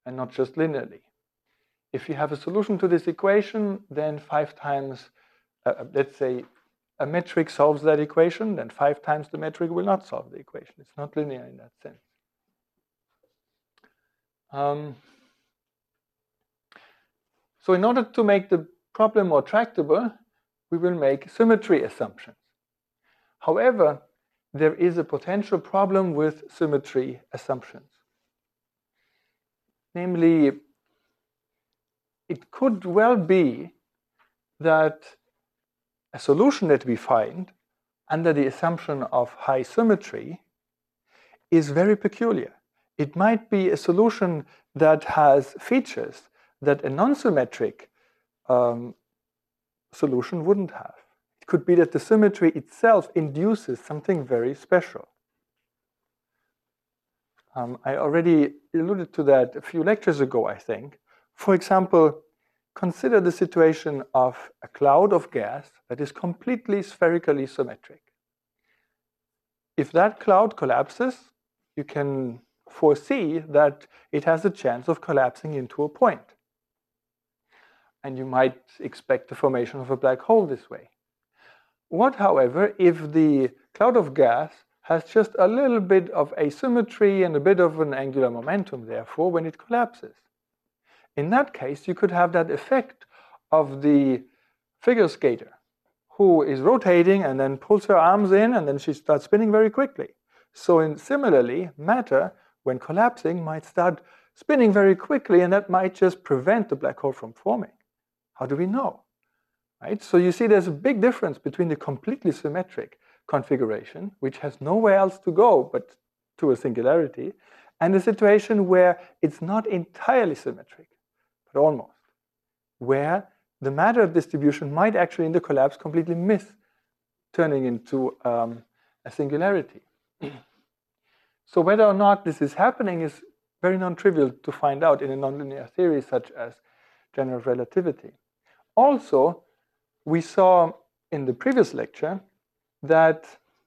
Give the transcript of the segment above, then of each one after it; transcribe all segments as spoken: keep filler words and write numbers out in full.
and not just linearly. If you have a solution to this equation, then five times, uh, let's say, a metric solves that equation, then five times the metric will not solve the equation. It's not linear in that sense. Um, so in order to make the problem more tractable, we will make symmetry assumptions. However, there is a potential problem with symmetry assumptions. Namely, it could well be that a solution that we find under the assumption of high symmetry is very peculiar. It might be a solution that has features that a non-symmetric um, solution wouldn't have. It could be that the symmetry itself induces something very special. Um, I already alluded to that a few lectures ago, I think. For example, consider the situation of a cloud of gas that is completely spherically symmetric. If that cloud collapses, you can foresee that it has a chance of collapsing into a point. And you might expect the formation of a black hole this way. What, however, if the cloud of gas has just a little bit of asymmetry and a bit of an angular momentum, therefore, when it collapses? In that case, you could have that effect of the figure skater who is rotating and then pulls her arms in and then she starts spinning very quickly. So in, similarly, matter, when collapsing, might start spinning very quickly, and that might just prevent the black hole from forming. How do we know? Right? So you see there's a big difference between the completely symmetric configuration, which has nowhere else to go but to a singularity, and the situation where it's not entirely symmetric, but almost, where the matter distribution might actually in the collapse completely miss turning into um, a singularity. So whether or not this is happening is very non-trivial to find out in a nonlinear theory such as general relativity. Also, we saw in the previous lecture that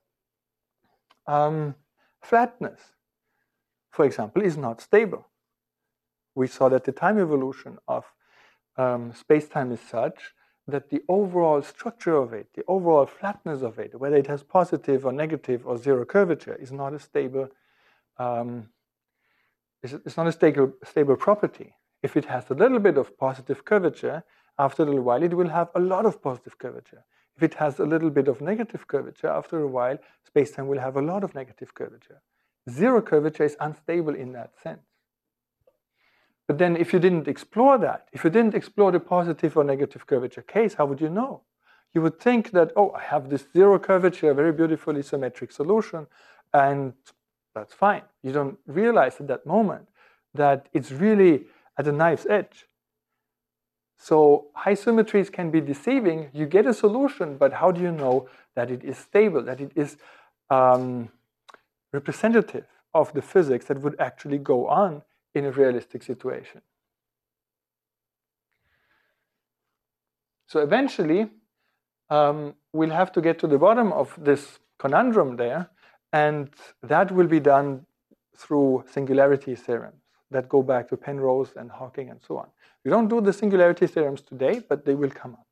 um, flatness, for example, is not stable. We saw that the time evolution of um, space-time is such that the overall structure of it, the overall flatness of it, whether it has positive or negative or zero curvature, is not a stable, um, it's not a stable, stable property. If it has a little bit of positive curvature, after a little while it will have a lot of positive curvature. If it has a little bit of negative curvature, after a while space-time will have a lot of negative curvature. Zero curvature is unstable in that sense. But then if you didn't explore that, if you didn't explore the positive or negative curvature case, how would you know? You would think that, oh, I have this zero curvature, very beautifully symmetric solution, and that's fine. You don't realize at that moment that it's really at a knife's edge. So high symmetries can be deceiving. You get a solution, but how do you know that it is stable, that it is um, representative of the physics that would actually go on in a realistic situation? So eventually, um, we'll have to get to the bottom of this conundrum there, and that will be done through singularity theorems that go back to Penrose and Hawking and so on. We don't do the singularity theorems today, but they will come up.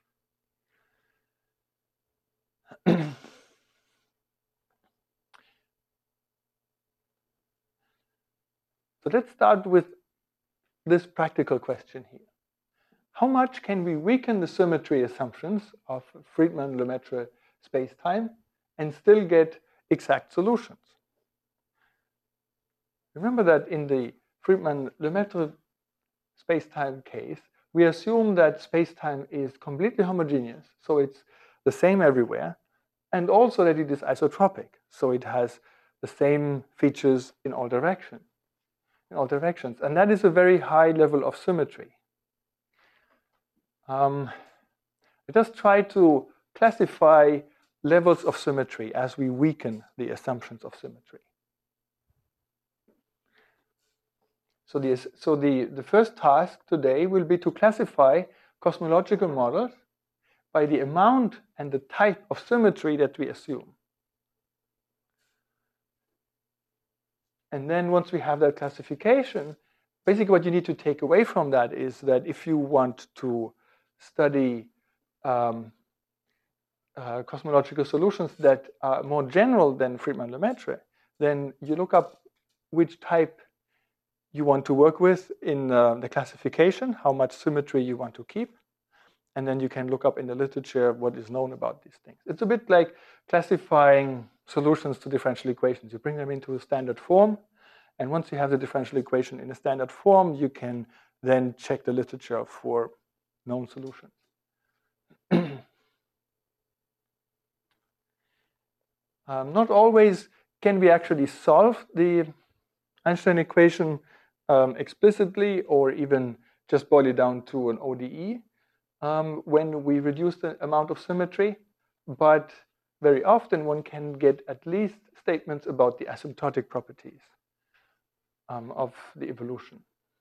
So let's start with this practical question here. How much can we weaken the symmetry assumptions of Friedmann-Lemaitre space-time and still get exact solutions? Remember that in the Friedmann-Lemaitre space-time case, we assume that space-time is completely homogeneous, so it's the same everywhere, and also that it is isotropic, so it has the same features in all directions. In all directions, and that is a very high level of symmetry. Um, let us try to classify levels of symmetry as we weaken the assumptions of symmetry. So, the, so the, the first task today will be to classify cosmological models by the amount and the type of symmetry that we assume. And then once we have that classification, basically what you need to take away from that is that if you want to study um, uh, cosmological solutions that are more general than Friedmann-Lemaitre, then you look up which type you want to work with in uh, the classification, how much symmetry you want to keep, and then you can look up in the literature what is known about these things. It's a bit like classifying solutions to differential equations. You bring them into a standard form, and once you have the differential equation in a standard form, you can then check the literature for known solutions. um, not always can we actually solve the Einstein equation um, explicitly, or even just boil it down to an O D E um, when we reduce the amount of symmetry. But very often one can get at least statements about the asymptotic properties um, of the evolution.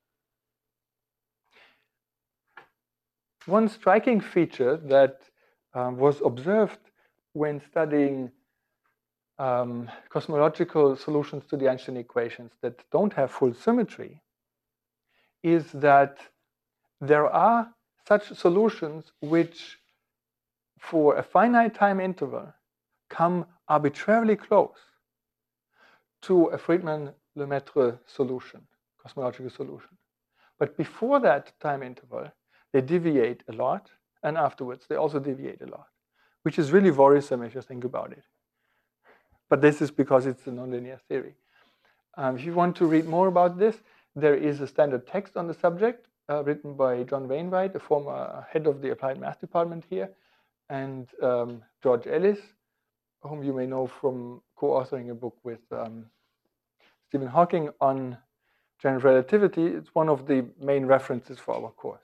One striking feature that um, was observed when studying um, cosmological solutions to the Einstein equations that don't have full symmetry is that there are such solutions which, for a finite time interval, come arbitrarily close to a Friedmann-Lemaitre solution, cosmological solution. But before that time interval, they deviate a lot, and afterwards they also deviate a lot, which is really worrisome if you think about it. But this is because it's a nonlinear theory. Um, if you want to read more about this, there is a standard text on the subject uh, written by John Wainwright, a former head of the Applied Math department here, and um, George Ellis, whom you may know from co-authoring a book with um, Stephen Hawking on general relativity. It's one of the main references for our course.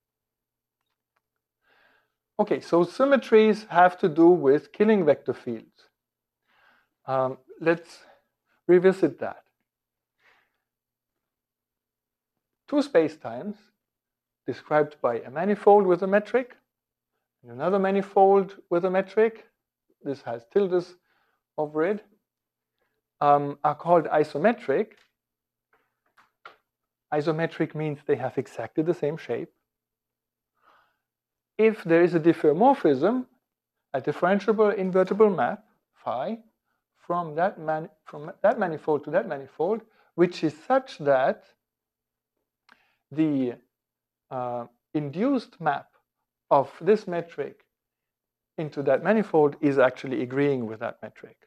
Okay, so symmetries have to do with killing vector fields. Um, let's revisit that. Two spacetimes described by a manifold with a metric and another manifold with a metric, this has tildes over it, um, are called isometric. Isometric means they have exactly the same shape. If there is a diffeomorphism, a differentiable invertible map, phi, from that, man from that manifold to that manifold, which is such that the uh, induced map of this metric into that manifold is actually agreeing with that metric.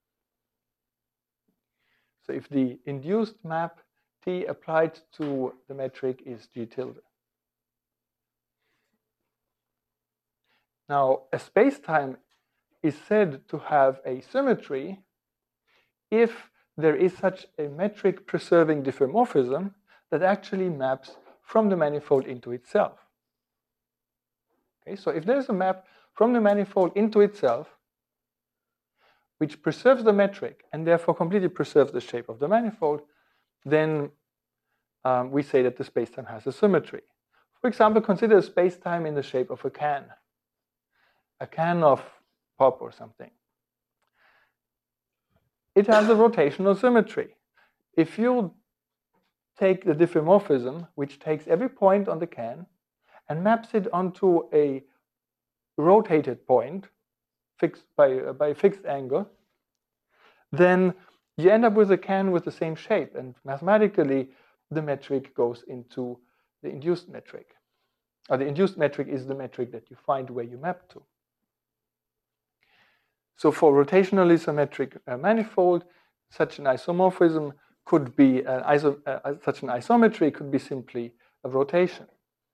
So if the induced map T applied to the metric is G tilde. Now, a spacetime is said to have a symmetry if there is such a metric preserving diffeomorphism that actually maps from the manifold into itself. Okay, so if there's a map from the manifold into itself, which preserves the metric and therefore completely preserves the shape of the manifold, then um, we say that the spacetime has a symmetry. For example, consider a spacetime in the shape of a can, a can of pop or something. It has a rotational symmetry. If you take the diffeomorphism, which takes every point on the can and maps it onto a rotated point fixed by, uh, by a fixed angle, then you end up with a can with the same shape, and mathematically the metric goes into the induced metric. Or the induced metric is the metric that you find where you map to. So for rotationally symmetric uh, manifold, such an isomorphism could be an iso uh, such an isometry could be simply a rotation.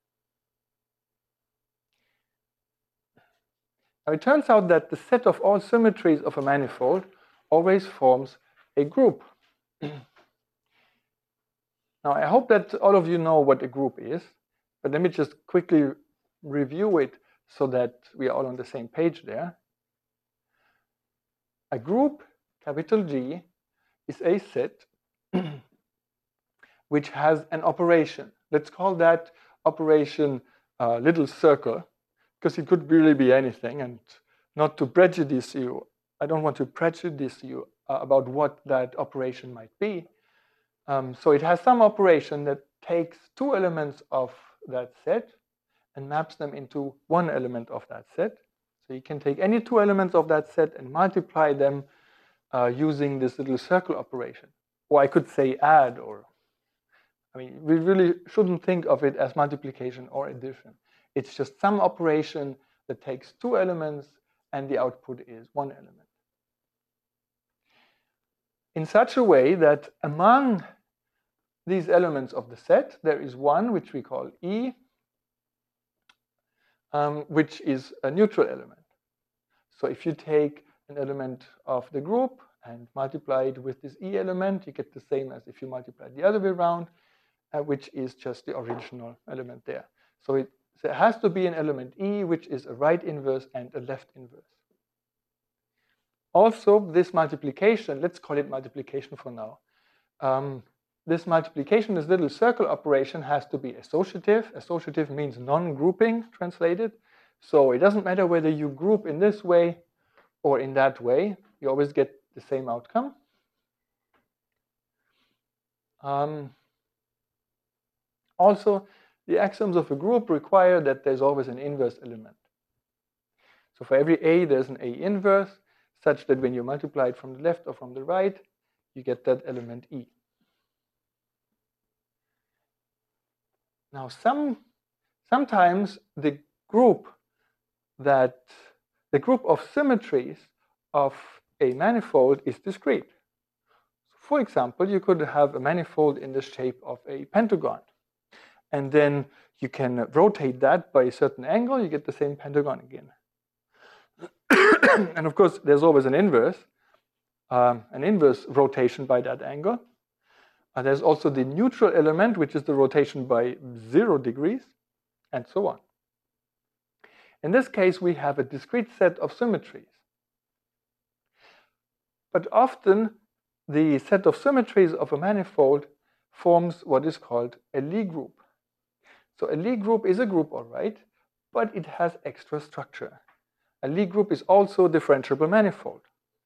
Now it turns out that the set of all symmetries of a manifold always forms a group. Now I hope that all of you know what a group is, but let me just quickly review it so that we are all on the same page there. A group, capital G, is a set which has an operation. Let's call that operation uh, little circle, because it could really be anything, and not to prejudice you, I don't want to prejudice you uh, about what that operation might be. Um, so it has some operation that takes two elements of that set and maps them into one element of that set. So you can take any two elements of that set and multiply them uh, using this little circle operation. Or I could say add, or I mean, we really shouldn't think of it as multiplication or addition. It's just some operation that takes two elements and the output is one element. In such a way that among these elements of the set, there is one which we call E, um, which is a neutral element. So if you take an element of the group and multiply it with this E element, you get the same as if you multiply the other way around, uh, which is just the original element there. So it, so it has to be an element E, which is a right inverse and a left inverse. Also, this multiplication, let's call it multiplication for now. Um, this multiplication, this little circle operation, has to be associative. Associative means non-grouping, translated. So it doesn't matter whether you group in this way or in that way. You always get the same outcome. Um, also, the axioms of a group require that there's always an inverse element. So for every A, there's an A inverse, such that when you multiply it from the left or from the right, you get that element E. Now, some, sometimes the group that the group of symmetries of a manifold is discrete. For example, you could have a manifold in the shape of a pentagon, and then you can rotate that by a certain angle, you get the same pentagon again. And of course, there's always an inverse, um, an inverse rotation by that angle. Uh, there's also the neutral element, which is the rotation by zero degrees, and so on. In this case, we have a discrete set of symmetries. But often, the set of symmetries of a manifold forms what is called a Lie group. So a Lie group is a group, all right, but it has extra structure. A Lie group is also a differentiable manifold,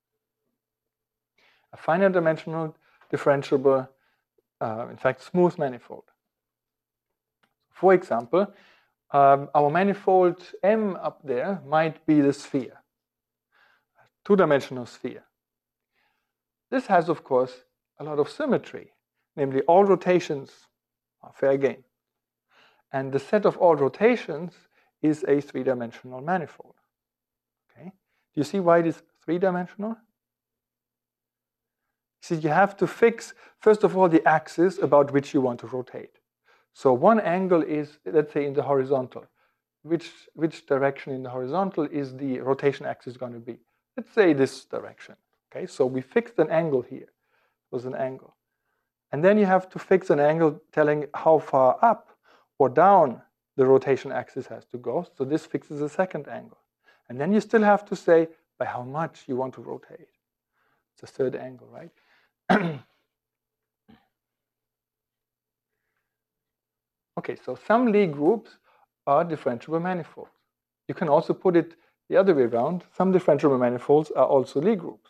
a finite dimensional differentiable, uh, in fact, smooth manifold. For example, um, our manifold M up there might be the sphere, a two-dimensional sphere. This has, of course, a lot of symmetry, namely all rotations are fair game. And the set of all rotations is a three-dimensional manifold. Okay? Do you see why it is three-dimensional? See, you have to fix, first of all, the axis about which you want to rotate. So one angle is, let's say, in the horizontal. Which, which direction in the horizontal is the rotation axis going to be? Let's say this direction. Okay, so we fixed an angle here. It was an angle. And then you have to fix an angle telling how far up or down the rotation axis has to go. So this fixes a second angle. And then you still have to say by how much you want to rotate. It's a third angle, right? Okay, so some Lie groups are differentiable manifolds. You can also put it the other way around. Some differentiable manifolds are also Lie groups.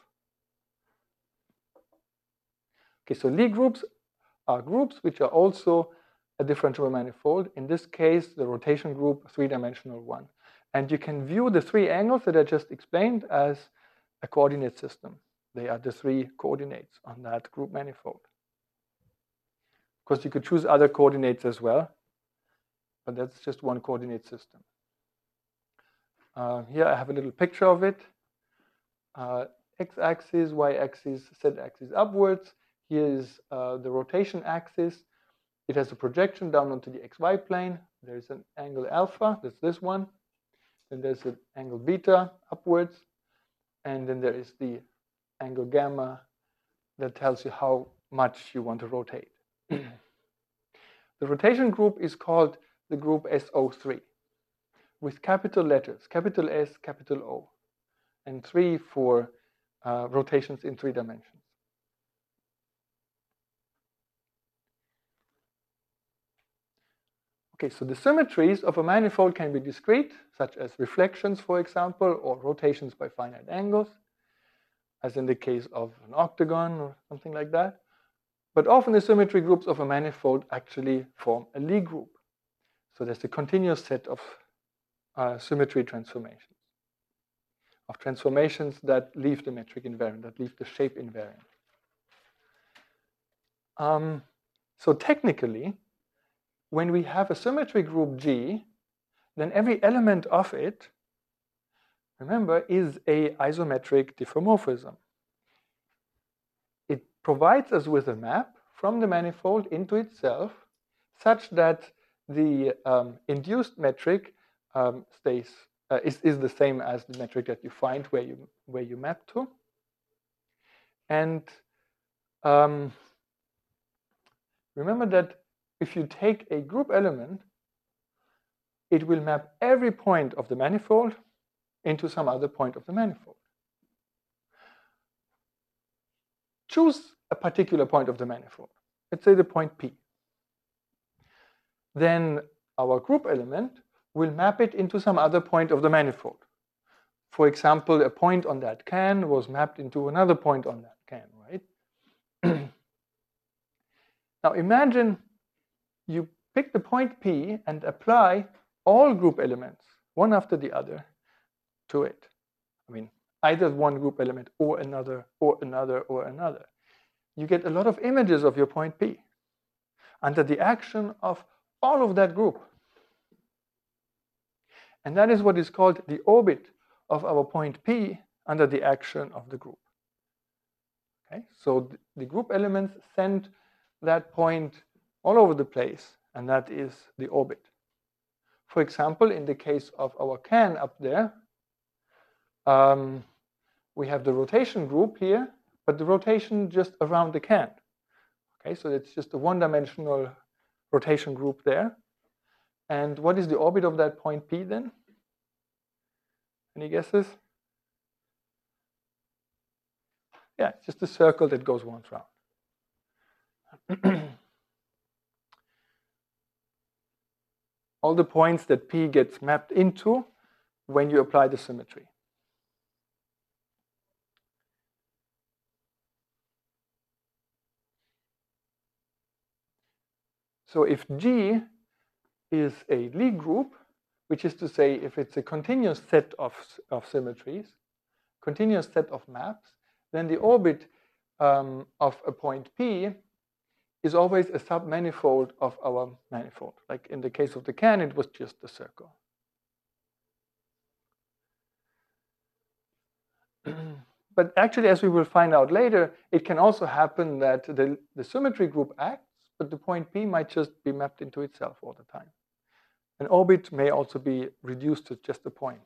Okay, so Lie groups are groups which are also a differentiable manifold. In this case, the rotation group, three-dimensional one. And you can view the three angles that I just explained as a coordinate system. They are the three coordinates on that group manifold. Of course, you could choose other coordinates as well, but that's just one coordinate system. Uh, here I have a little picture of it. Uh, X-axis, Y-axis, Z-axis upwards. Here is uh, the rotation axis. It has a projection down onto the X Y plane. There's an angle alpha, that's this one. Then there's an angle beta upwards. And then there is the angle gamma that tells you how much you want to rotate. The rotation group is called the group S O three with capital letters, capital S, capital O, and three for uh, rotations in three dimensions. Okay, so the symmetries of a manifold can be discrete, such as reflections, for example, or rotations by finite angles, as in the case of an octagon or something like that. But often the symmetry groups of a manifold actually form a Lie group. So there's a continuous set of uh, symmetry transformations, of transformations that leave the metric invariant, that leave the shape invariant. Um, so technically, when we have a symmetry group G, then every element of it, remember, is a isometric diffeomorphism. It provides us with a map from the manifold into itself such that the um, induced metric um, stays uh, is, is the same as the metric that you find where you where you map to. And um, remember that if you take a group element, it will map every point of the manifold into some other point of the manifold. Choose a particular point of the manifold. Let's say the point P. Then our group element will map it into some other point of the manifold. For example, a point on that can was mapped into another point on that can, right? Now imagine you pick the point P and apply all group elements, one after the other, to it. I mean, either one group element or another, or another, or another. You get a lot of images of your point P under the action of all of that group. And that is what is called the orbit of our point P under the action of the group. Okay? So the group elements send that point all over the place, and that is the orbit. For example, in the case of our can up there, um, we have the rotation group here, but the rotation just around the can. Okay, so it's just a one-dimensional rotation group there. And what is the orbit of that point P then? Any guesses? Yeah, it's just a circle that goes once round. All the points that P gets mapped into when you apply the symmetry. So if G is a Lie group, which is to say if it's a continuous set of, of symmetries, continuous set of maps, then the orbit um, of a point P is always a submanifold of our manifold. Like in the case of the can, it was just a circle. But actually, as we will find out later, it can also happen that the, the symmetry group acts, but the point P might just be mapped into itself all the time. An orbit may also be reduced to just a point.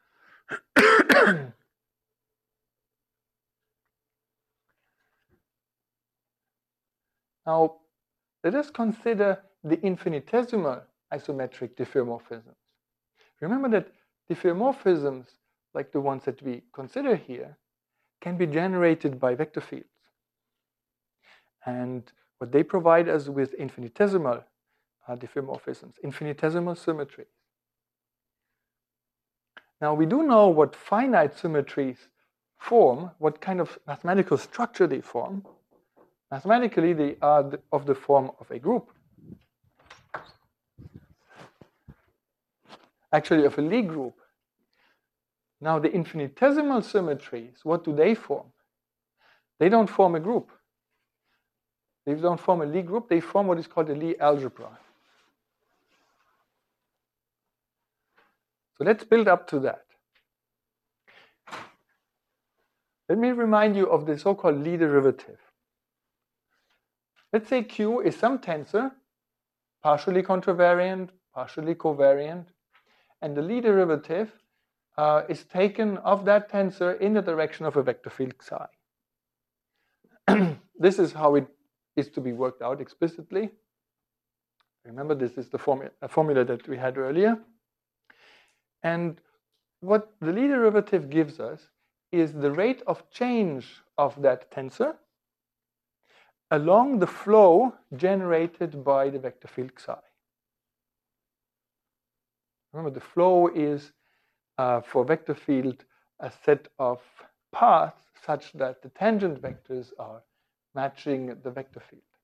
Now, let us consider the infinitesimal isometric diffeomorphisms. Remember that diffeomorphisms, like the ones that we consider here, can be generated by vector fields. And what they provide us with infinitesimal uh, diffeomorphisms, infinitesimal symmetries. Now, we do know what finite symmetries form, what kind of mathematical structure they form. Mathematically, they are of the form of a group. Actually, of a Lie group. Now, the infinitesimal symmetries, what do they form? They don't form a group. They don't form a Lie group. They form what is called a Lie algebra. So let's build up to that. Let me remind you of the so-called Lie derivative. Let's say Q is some tensor, partially contravariant, partially covariant, and the Lie derivative uh, is taken of that tensor in the direction of a vector field psi. This is how it is to be worked out explicitly. Remember, this is the formu a formula that we had earlier. And what the Lie derivative gives us is the rate of change of that tensor along the flow generated by the vector field psi. Remember, the flow is, uh, for vector field, a set of paths such that the tangent vectors are matching the vector field.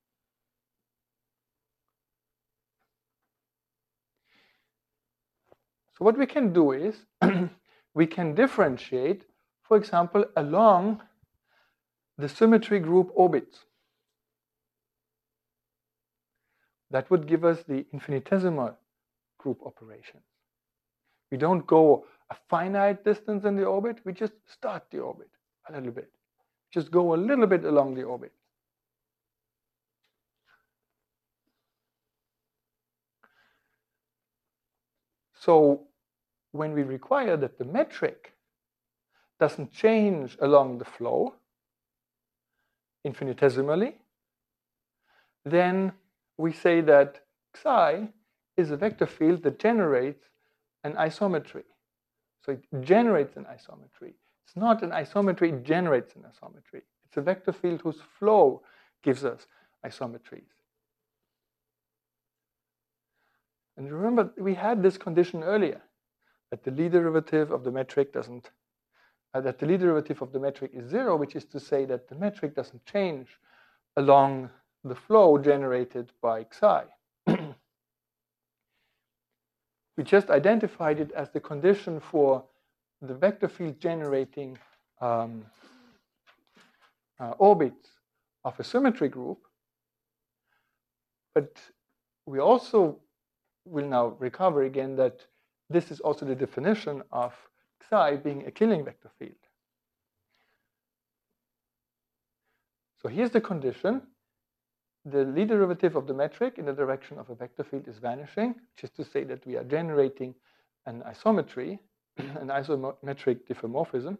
So what we can do is we can differentiate, for example, along the symmetry group orbits. That would give us the infinitesimal group operations. We don't go a finite distance in the orbit, we just start the orbit a little bit. Just go a little bit along the orbit. So when we require that the metric doesn't change along the flow infinitesimally, then we say that psi is a vector field that generates an isometry. So it generates an isometry. It's not an isometry, it generates an isometry. It's a vector field whose flow gives us isometries. And remember, we had this condition earlier, that the Lie derivative of the metric doesn't, uh, that the Lie derivative of the metric is zero, which is to say that the metric doesn't change along the flow generated by psi. We just identified it as the condition for the vector field generating um, uh, orbits of a symmetry group. But we also will now recover again that this is also the definition of psi being a Killing vector field. So here's the condition. The Lie derivative of the metric in the direction of a vector field is vanishing, which is to say that we are generating an isometry, an isometric diffeomorphism.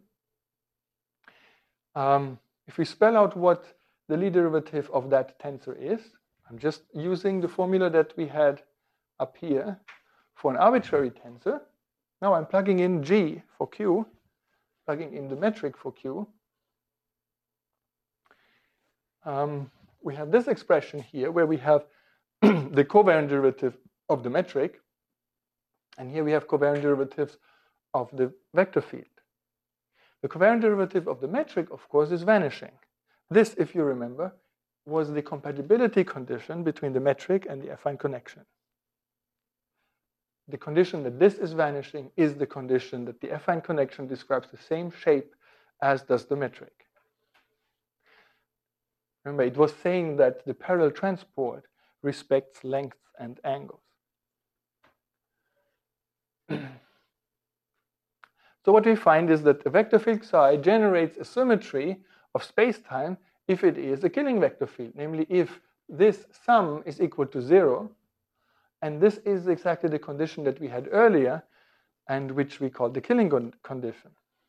Um, if we spell out what the Lie derivative of that tensor is, I'm just using the formula that we had up here for an arbitrary tensor. Now I'm plugging in G for Q, plugging in the metric for Q. Um, we have this expression here where we have the covariant derivative of the metric, and here we have covariant derivatives of the vector field. The covariant derivative of the metric, of course, is vanishing. This, if you remember, was the compatibility condition between the metric and the affine connection. The condition that this is vanishing is the condition that the affine connection describes the same shape as does the metric. Remember, it was saying that the parallel transport respects lengths and angles. So what we find is that a vector field psi generates a symmetry of space-time if it is a Killing vector field, namely if this sum is equal to zero, and this is exactly the condition that we had earlier and which we call the Killing condition.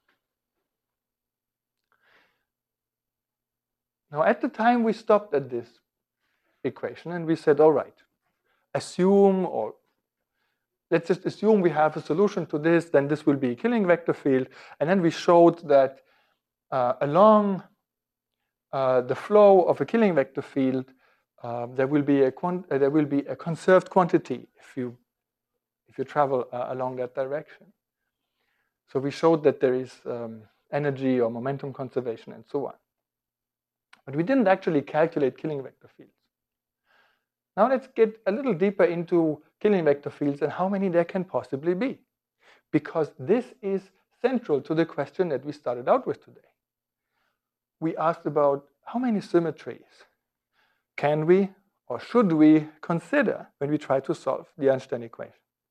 Now, at the time, we stopped at this equation and we said, all right, assume, or let's just assume we have a solution to this, then this will be a Killing vector field. And then we showed that uh, along uh, the flow of a Killing vector field, uh, there will be a quant uh, there will be a conserved quantity if you if you travel uh, along that direction. So we showed that there is um, energy or momentum conservation and so on. But we didn't actually calculate Killing vector fields. Now let's get a little deeper into Killing vector fields and how many there can possibly be. Because this is central to the question that we started out with today. We asked about how many symmetries can we or should we consider when we try to solve the Einstein equation.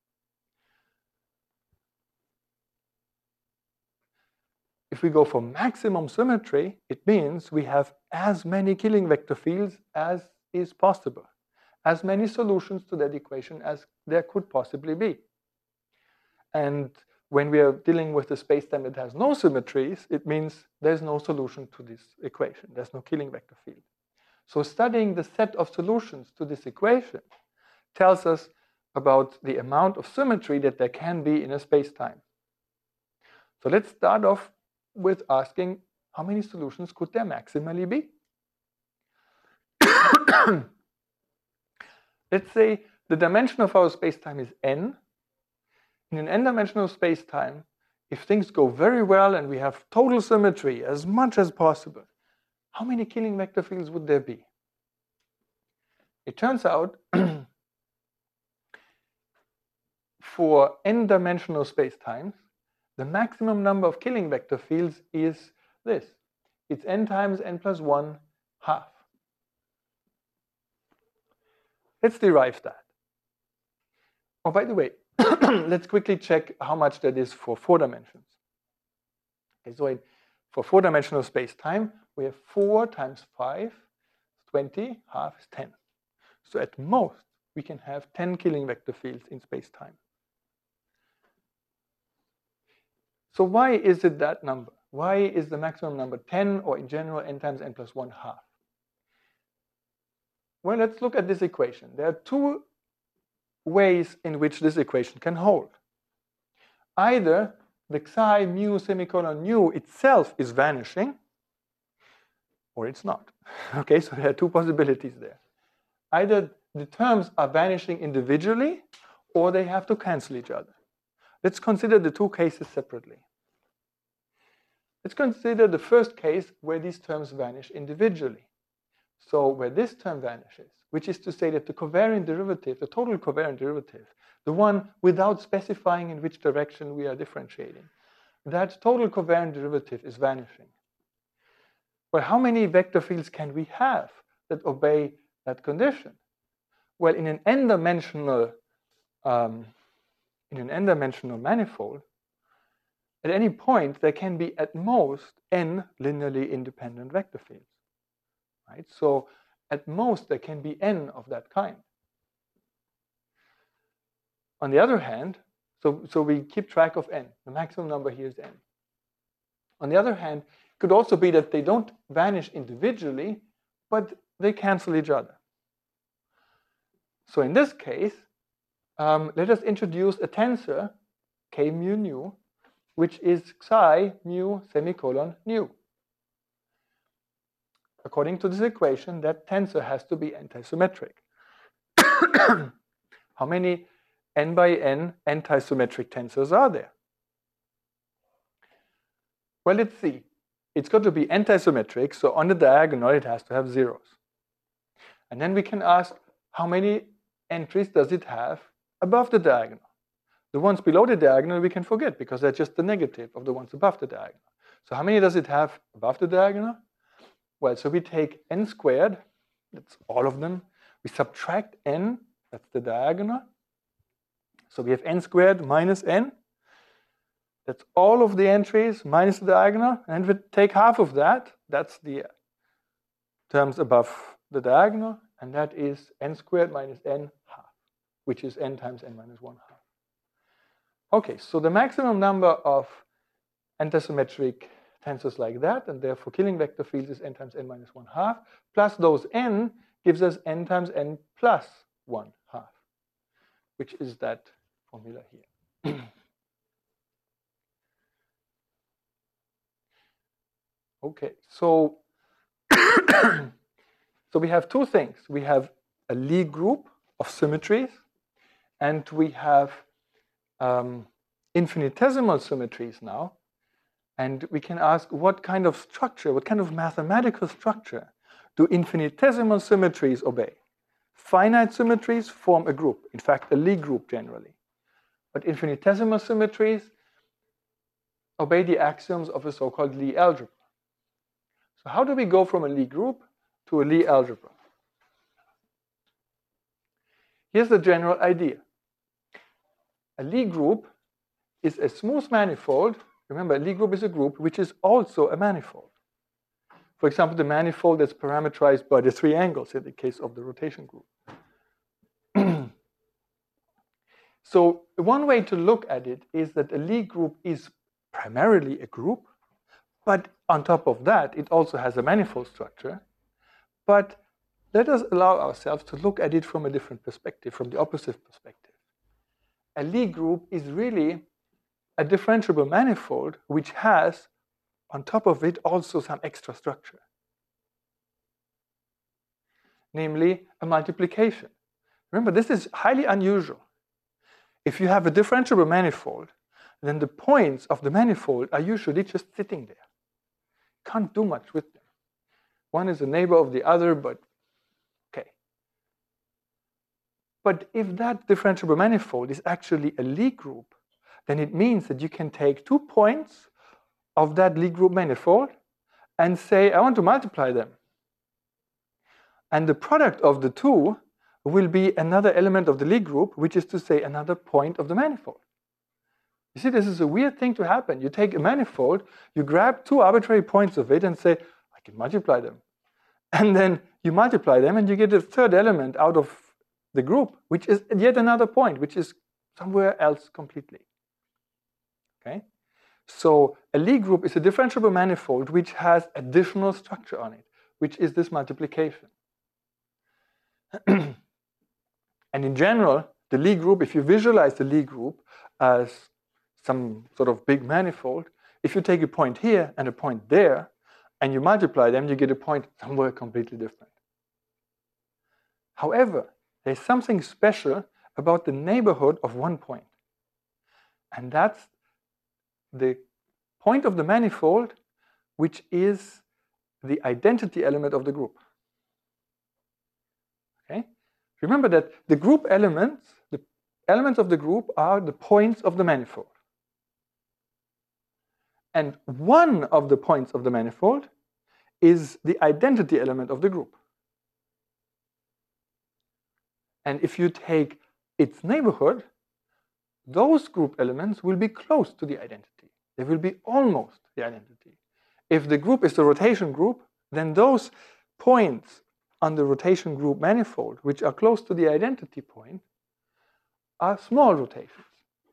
If we go for maximum symmetry, it means we have as many Killing vector fields as is possible, as many solutions to that equation as there could possibly be. And when we are dealing with a spacetime that has no symmetries, it means there's no solution to this equation. There's no Killing vector field. So studying the set of solutions to this equation tells us about the amount of symmetry that there can be in a spacetime. So let's start off with asking how many solutions could there maximally be? Let's say the dimension of our spacetime is n. In an n-dimensional spacetime, if things go very well and we have total symmetry as much as possible, how many Killing vector fields would there be? It turns out for n-dimensional spacetimes, the maximum number of Killing vector fields is this. It's n times n plus one half. Let's derive that. Oh, by the way, let's quickly check how much that is for four dimensions. Okay, so in, for four-dimensional space-time, we have four times five, twenty, half is ten. So at most, we can have ten Killing vector fields in space-time. So why is it that number? Why is the maximum number ten, or in general n times n plus one half? Well, let's look at this equation. There are two ways in which this equation can hold. Either the psi mu semicolon nu itself is vanishing, or it's not. Okay, so there are two possibilities there. Either the terms are vanishing individually, or they have to cancel each other. Let's consider the two cases separately. Let's consider the first case where these terms vanish individually. So where this term vanishes, which is to say that the covariant derivative, the total covariant derivative, the one without specifying in which direction we are differentiating, that total covariant derivative is vanishing. Well, how many vector fields can we have that obey that condition? Well, in an n-dimensional um, in an n-dimensional manifold, at any point there can be at most n linearly independent vector fields. Right? So at most there can be n of that kind. On the other hand, so, so we keep track of n. The maximum number here is n. On the other hand, it could also be that they don't vanish individually, but they cancel each other. So in this case, um, let us introduce a tensor, k mu nu, which is psi mu semicolon nu. According to this equation, that tensor has to be antisymmetric. How many n by n antisymmetric tensors are there? Well, let's see. It's got to be antisymmetric, so on the diagonal it has to have zeros. And then we can ask, how many entries does it have above the diagonal? The ones below the diagonal we can forget, because they're just the negative of the ones above the diagonal. So how many does it have above the diagonal? Well, so we take n squared, that's all of them. We subtract n, that's the diagonal. So we have n squared minus n. That's all of the entries minus the diagonal. And we take half of that, that's the terms above the diagonal. And that is n squared minus n half, which is n times n minus one half. Okay, so the maximum number of antisymmetric tensors like that, and therefore Killing vector fields is n times n minus one half, plus those n gives us n times n plus one half, which is that formula here. Okay, so, so we have two things. We have a Lie group of symmetries, and we have um, infinitesimal symmetries now. And we can ask, what kind of structure, what kind of mathematical structure do infinitesimal symmetries obey? Finite symmetries form a group, in fact, a Lie group generally. But infinitesimal symmetries obey the axioms of a so-called Lie algebra. So how do we go from a Lie group to a Lie algebra? Here's the general idea. A Lie group is a smooth manifold. Remember, a Lie group is a group which is also a manifold. For example, the manifold that's parameterized by the three angles in the case of the rotation group. So one way to look at it is that a Lie group is primarily a group, but on top of that, it also has a manifold structure. But let us allow ourselves to look at it from a different perspective, from the opposite perspective. A Lie group is really a differentiable manifold which has, on top of it, also some extra structure. Namely, a multiplication. Remember, this is highly unusual. If you have a differentiable manifold, then the points of the manifold are usually just sitting there. Can't do much with them. One is a neighbor of the other, but okay. But if that differentiable manifold is actually a Lie group, then it means that you can take two points of that Lie group manifold and say, I want to multiply them. And the product of the two will be another element of the Lie group, which is to say another point of the manifold. You see, this is a weird thing to happen. You take a manifold, you grab two arbitrary points of it and say, I can multiply them. And then you multiply them and you get a third element out of the group, which is yet another point, which is somewhere else completely. Okay? So a Lie group is a differentiable manifold which has additional structure on it, which is this multiplication. And in general, the Lie group, if you visualize the Lie group as some sort of big manifold, if you take a point here and a point there, and you multiply them, you get a point somewhere completely different. However, there's something special about the neighborhood of one point. And that's the point of the manifold, which is the identity element of the group. Okay? Remember that the group elements, the elements of the group are the points of the manifold. And one of the points of the manifold is the identity element of the group. And if you take its neighborhood, those group elements will be close to the identity. They will be almost the identity. If the group is the rotation group, then those points on the rotation group manifold, which are close to the identity point, are small rotations.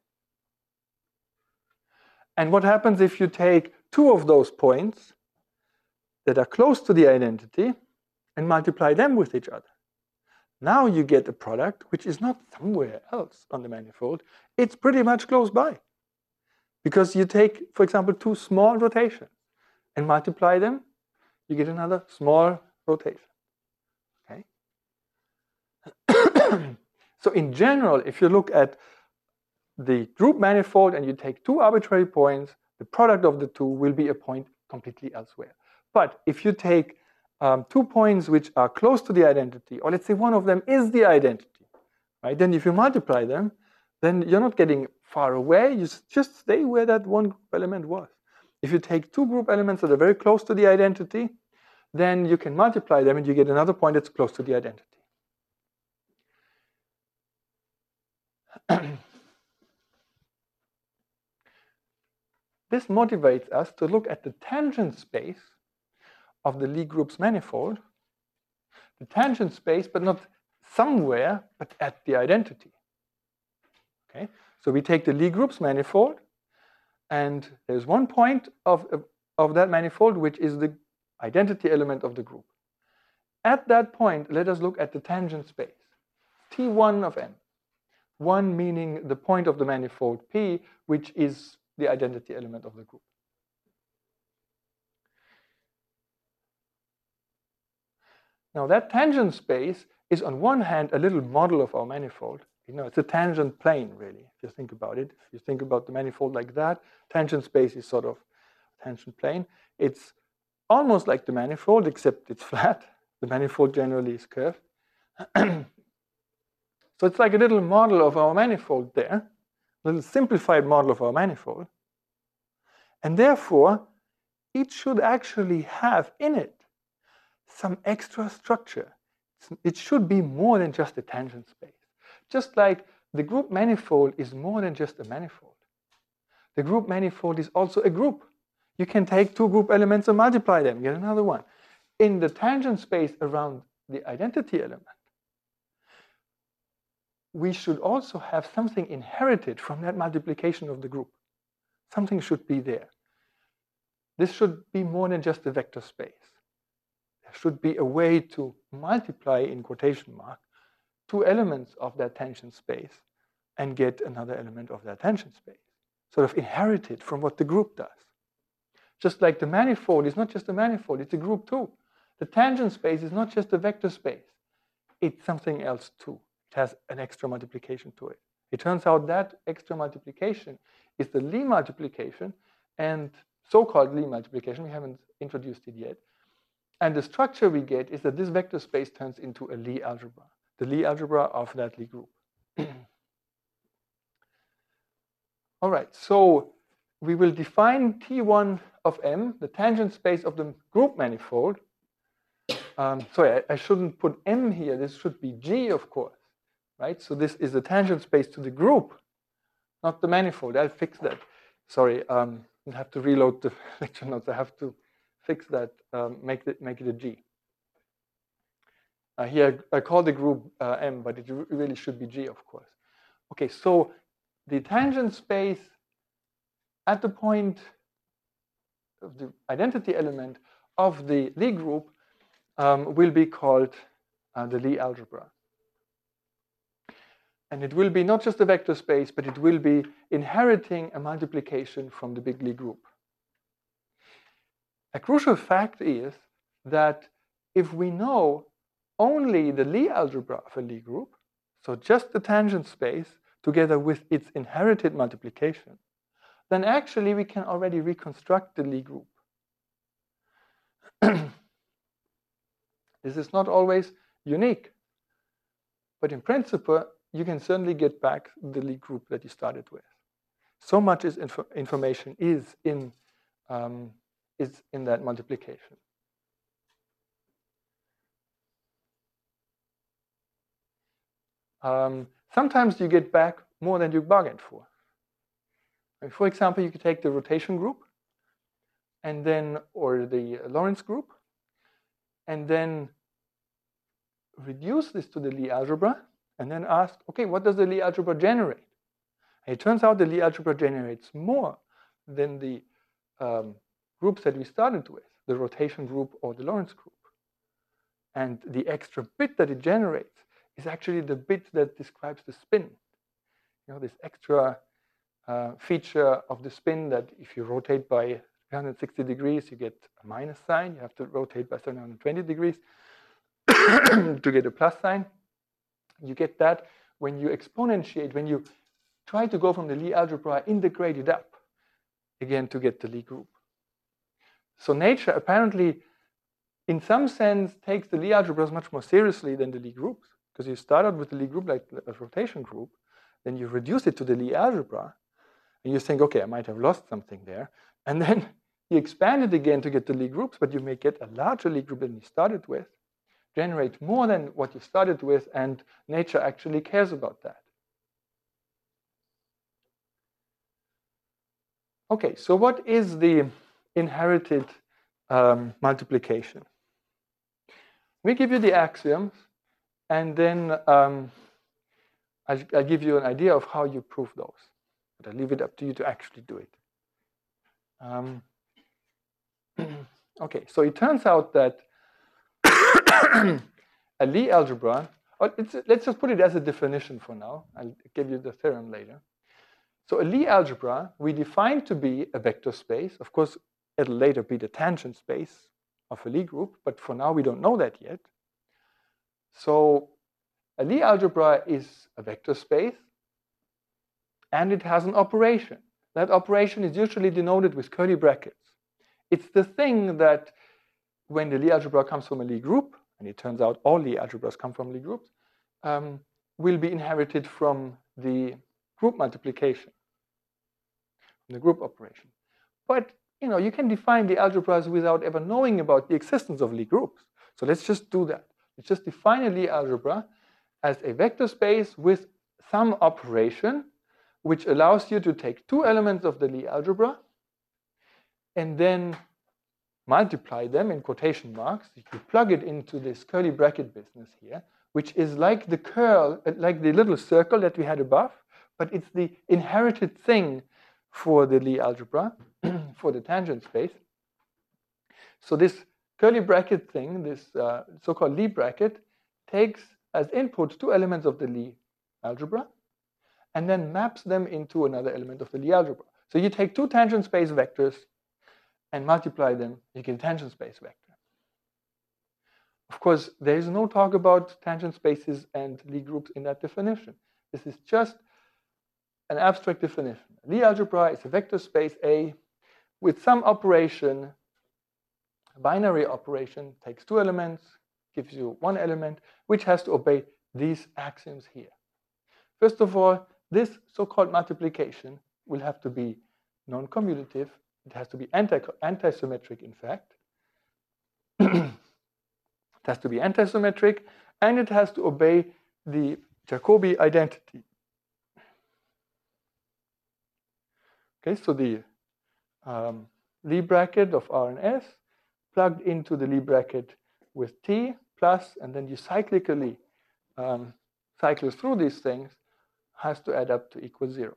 And what happens if you take two of those points that are close to the identity and multiply them with each other? Now you get a product which is not somewhere else on the manifold. It's pretty much close by. Because you take, for example, two small rotations and multiply them, you get another small rotation. Okay? So in general, if you look at the group manifold and you take two arbitrary points, the product of the two will be a point completely elsewhere. But if you take um, two points which are close to the identity, or let's say one of them is the identity, right? Then if you multiply them, then you're not getting far away, you just stay where that one group element was. If you take two group elements that are very close to the identity, then you can multiply them and you get another point that's close to the identity. This motivates us to look at the tangent space of the Lie group's manifold, the tangent space, but not somewhere, but at the identity. Okay? So we take the Lie group's manifold, and there's one point of, of that manifold which is the identity element of the group. At that point, let us look at the tangent space, T one of n. one meaning the point of the manifold P, which is the identity element of the group. Now that tangent space is on one hand a little model of our manifold. You know, it's a tangent plane, really, if you think about it. If you think about the manifold like that, tangent space is sort of a tangent plane. It's almost like the manifold, except it's flat. The manifold generally is curved. So it's like a little model of our manifold there, a little simplified model of our manifold. And therefore, it should actually have in it some extra structure. It should be more than just a tangent space. Just like the group manifold is more than just a manifold. The group manifold is also a group. You can take two group elements and multiply them, get another one. In the tangent space around the identity element, we should also have something inherited from that multiplication of the group. Something should be there. This should be more than just a vector space. There should be a way to multiply, in quotation mark, two elements of that tangent space and get another element of that tangent space, sort of inherited from what the group does. Just like the manifold is not just a manifold, it's a group too. The tangent space is not just a vector space, it's something else too. It has an extra multiplication to it. It turns out that extra multiplication is the Lie multiplication, and so-called Lie multiplication, we haven't introduced it yet. And the structure we get is that this vector space turns into a Lie algebra. the Lie algebra of that Lie group. All right, so we will define T one of M, the tangent space of the group manifold. Um, sorry, I, I shouldn't put M here. This should be G, of course, right? So this is the tangent space to the group, not the manifold. I'll fix that. Sorry, um, I have to reload the lecture notes. I have to fix that, um, make it make it a G. Uh, here I call the group uh, M, but it really should be G, of course. Okay, so the tangent space at the point of the identity element of the Lie group um, will be called uh, the Lie algebra. And it will be not just a vector space, but it will be inheriting a multiplication from the big Lie group. A crucial fact is that if we know only the Lie algebra of a Lie group, so just the tangent space together with its inherited multiplication, then actually we can already reconstruct the Lie group. This is not always unique, but in principle, you can certainly get back the Lie group that you started with. So much is inf information is in, um, is in that multiplication. Um, sometimes you get back more than you bargained for. For example, you could take the rotation group, and then, or the Lorentz group, and then reduce this to the Lie algebra, and then ask, okay, what does the Lie algebra generate? And it turns out the Lie algebra generates more than the um, groups that we started with, the rotation group or the Lorentz group. And the extra bit that it generates is actually the bit that describes the spin. You know, this extra uh, feature of the spin that if you rotate by three hundred sixty degrees, you get a minus sign. You have to rotate by seven hundred twenty degrees to get a plus sign. You get that when you exponentiate, when you try to go from the Lie algebra, integrate it up again to get the Lie group. So nature apparently, in some sense, takes the Lie algebras much more seriously than the Lie groups, because you start out with the Lie group like a rotation group, then you reduce it to the Lie algebra, and you think, okay, I might have lost something there, and then you expand it again to get the Lie groups, but you may get a larger Lie group than you started with, generate more than what you started with, and nature actually cares about that. Okay, so what is the inherited um, multiplication? We give you the axioms, and then um, I'll, I'll give you an idea of how you prove those. But I'll leave it up to you to actually do it. Um, okay, so it turns out that a Lie algebra, or it's, let's just put it as a definition for now. I'll give you the theorem later. So a Lie algebra we define to be a vector space. Of course, it'll later be the tangent space of a Lie group, but for now we don't know that yet. So a Lie algebra is a vector space, and it has an operation. That operation is usually denoted with curly brackets. It's the thing that when the Lie algebra comes from a Lie group, and it turns out all Lie algebras come from Lie groups, um, will be inherited from the group multiplication, from the group operation. But you know, you can define the algebras without ever knowing about the existence of Lie groups. So let's just do that. Let's just define a Lie algebra as a vector space with some operation which allows you to take two elements of the Lie algebra and then multiply them in quotation marks. You plug it into this curly bracket business here, which is like the curl, like the little circle that we had above, but it's the inherited thing for the Lie algebra, for the tangent space. So this curly bracket thing, this uh, so-called Lie bracket, takes as input two elements of the Lie algebra and then maps them into another element of the Lie algebra. So you take two tangent space vectors and multiply them, you get a tangent space vector. Of course, there is no talk about tangent spaces and Lie groups in that definition. This is just an abstract definition. Lie algebra is a vector space A with some operation, a binary operation, takes two elements, gives you one element, which has to obey these axioms here. First of all, this so-called multiplication will have to be non-commutative. It has to be anti anti-symmetric, in fact. It has to be anti-symmetric, and it has to obey the Jacobi identity. Okay, so the um, Lie bracket of R and S plugged into the Lie bracket with T plus, and then you cyclically um, cycle through these things, has to add up to equal zero.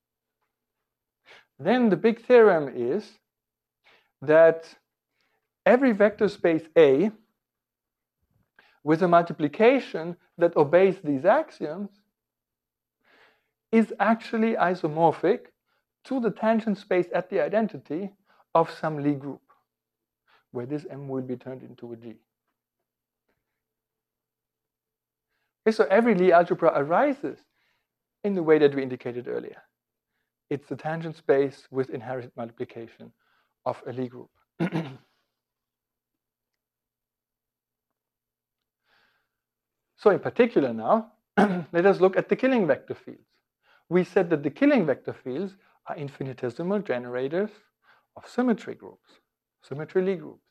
Then the big theorem is that every vector space A with a multiplication that obeys these axioms is actually isomorphic to the tangent space at the identity of some Lie group, where this M will be turned into a G. Okay, so every Lie algebra arises in the way that we indicated earlier. It's the tangent space with inherited multiplication of a Lie group. So in particular now, let us look at the Killing vector fields. We said that the Killing vector fields are infinitesimal generators of symmetry groups, symmetry Lie groups.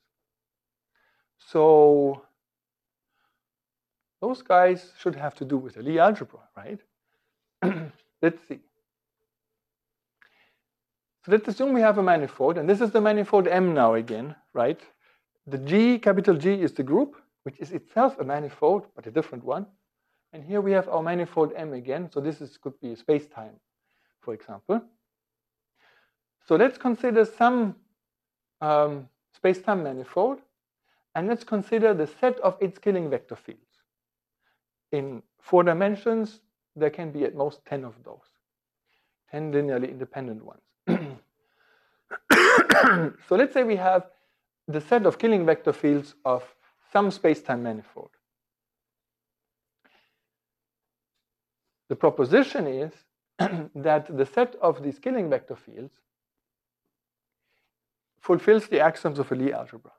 So those guys should have to do with a Lie algebra, right? Let's see. So let's assume we have a manifold, and this is the manifold M now again, right? The G, capital G, is the group, which is itself a manifold, but a different one. And here we have our manifold M again, so this is, could be a space-time, for example. So let's consider some um, space-time manifold, and let's consider the set of its Killing vector fields. In four dimensions, there can be at most ten of those, ten linearly independent ones. So let's say we have the set of Killing vector fields of some space-time manifold. The proposition is that the set of these Killing vector fields fulfills the axioms of a Lie algebra.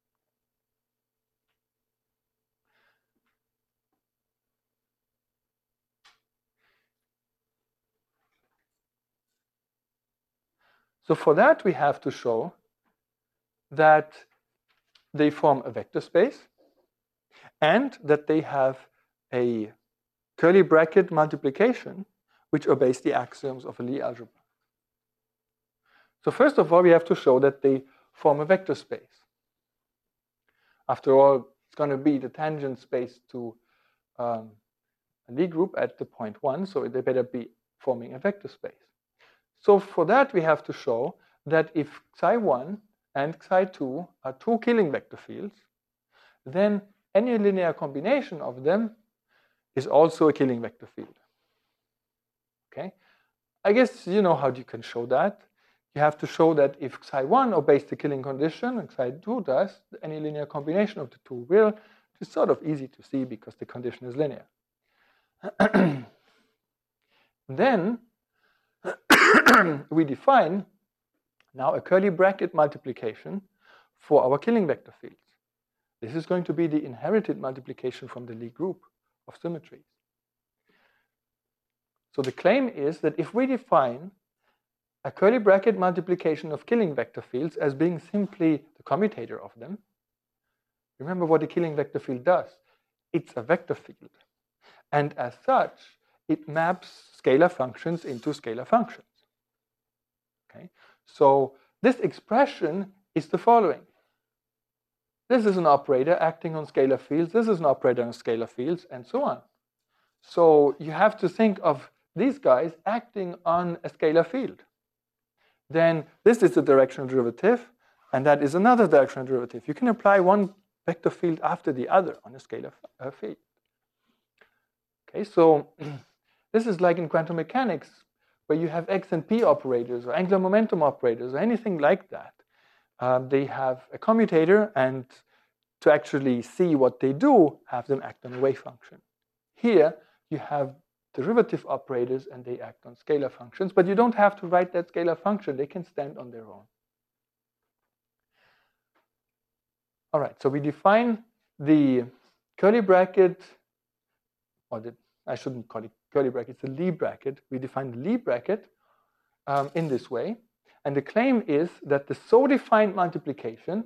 So for that, we have to show that they form a vector space and that they have a curly bracket multiplication which obeys the axioms of a Lie algebra. So first of all, we have to show that they form a vector space. After all, it's going to be the tangent space to um, a Lie group at the point one, so they better be forming a vector space. So for that, we have to show that if psi one and psi two are two Killing vector fields, then any linear combination of them is also a Killing vector field. Okay? I guess you know how you can show that. You have to show that if psi one obeys the Killing condition and psi two does, any linear combination of the two will. It's sort of easy to see because the condition is linear. Then we define now a curly bracket multiplication for our Killing vector fields. This is going to be the inherited multiplication from the Lie group of symmetries. So the claim is that if we define a curly bracket multiplication of Killing vector fields as being simply the commutator of them, remember what a Killing vector field does. It's a vector field. And as such, it maps scalar functions into scalar functions. Okay? So this expression is the following. This is an operator acting on scalar fields. This is an operator on scalar fields, and so on. So you have to think of these guys acting on a scalar field. Then this is the directional derivative, and that is another directional derivative. You can apply one vector field after the other on a scalar uh, field. Okay, so this is like in quantum mechanics, where you have X and P operators or angular momentum operators or anything like that. Um, they have a commutator, and to actually see what they do, have them act on a wave function. Here, you have derivative operators, and they act on scalar functions, but you don't have to write that scalar function. They can stand on their own. All right, so we define the curly bracket or the, I shouldn't call it curly bracket, it's a Lie bracket. We define the Lie bracket um, in this way. And the claim is that the so-defined multiplication,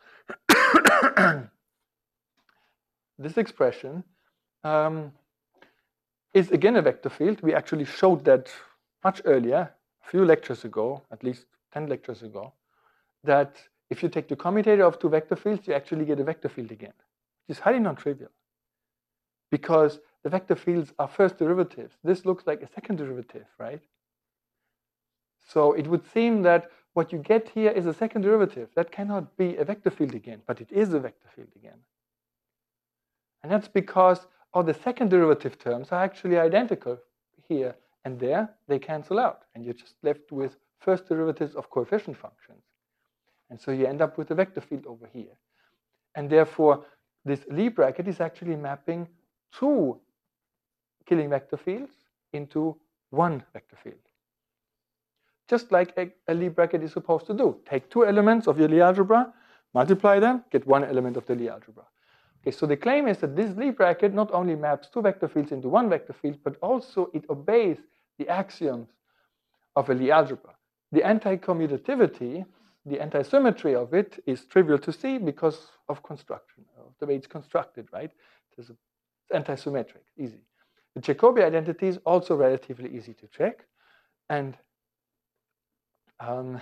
this expression, um, is again a vector field. We actually showed that much earlier, a few lectures ago, at least ten lectures ago, that if you take the commutator of two vector fields, you actually get a vector field again, which is highly non-trivial, because the vector fields are first derivatives. This looks like a second derivative, right? So it would seem that what you get here is a second derivative. That cannot be a vector field again, but it is a vector field again. And that's because all the second derivative terms are actually identical here and there. They cancel out, and you're just left with first derivatives of coefficient functions. And so you end up with a vector field over here. And therefore, this Lie bracket is actually mapping two Killing vector fields into one vector field. Just like a, a Lie bracket is supposed to do. Take two elements of your Lie algebra, multiply them, get one element of the Lie algebra. Okay, so the claim is that this Lie bracket not only maps two vector fields into one vector field, but also it obeys the axioms of a Lie algebra. The anti-commutativity, the anti-symmetry of it is trivial to see because of construction, of the way it's constructed, right? It's anti-symmetric, easy. The Jacobi identity is also relatively easy to check. And, um,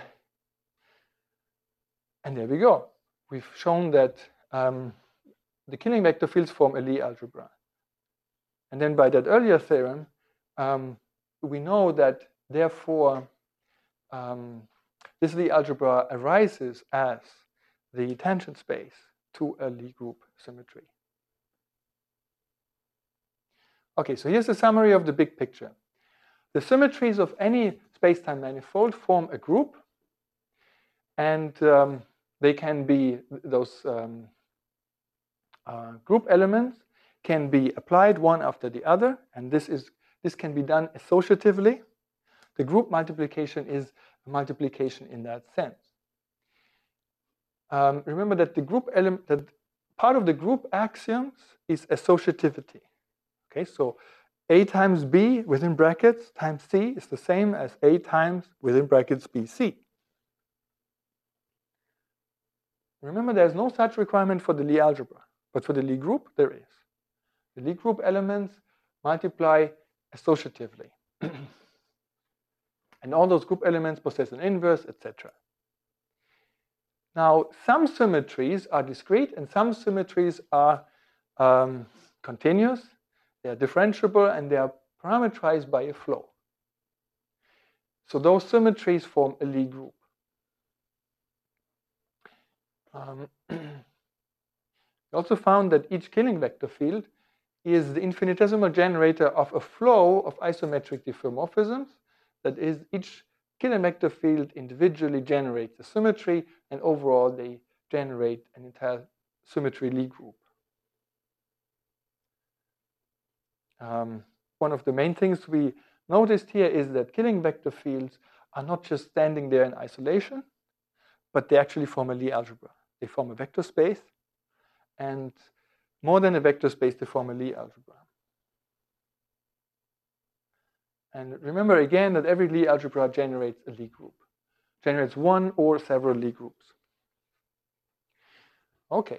and there we go. We've shown that um, the Killing vector fields form a Lie algebra. And then by that earlier theorem, um, we know that therefore um, this Lie algebra arises as the tangent space to a Lie group symmetry. Okay, so here's a summary of the big picture. The symmetries of any space-time manifold form a group, and um, they can be, those um, uh, group elements can be applied one after the other, and this is this can be done associatively. The group multiplication is a multiplication in that sense. Um, remember that the group element, that part of the group axioms is associativity. Okay, so A times B within brackets times C is the same as A times within brackets B C. Remember, there's no such requirement for the Lie algebra, but for the Lie group, there is. The Lie group elements multiply associatively. And all those group elements possess an inverse, et cetera. Now, some symmetries are discrete and some symmetries are um, continuous. They are differentiable and they are parametrized by a flow. So those symmetries form a Lie group. Um, we also found that each Killing vector field is the infinitesimal generator of a flow of isometric diffeomorphisms. That is, each Killing vector field individually generates a symmetry, and overall they generate an entire symmetry Lie group. Um, one of the main things we noticed here is that Killing vector fields are not just standing there in isolation, but they actually form a Lie algebra. They form a vector space, and more than a vector space, they form a Lie algebra. And remember again that every Lie algebra generates a Lie group, generates one or several Lie groups. Okay.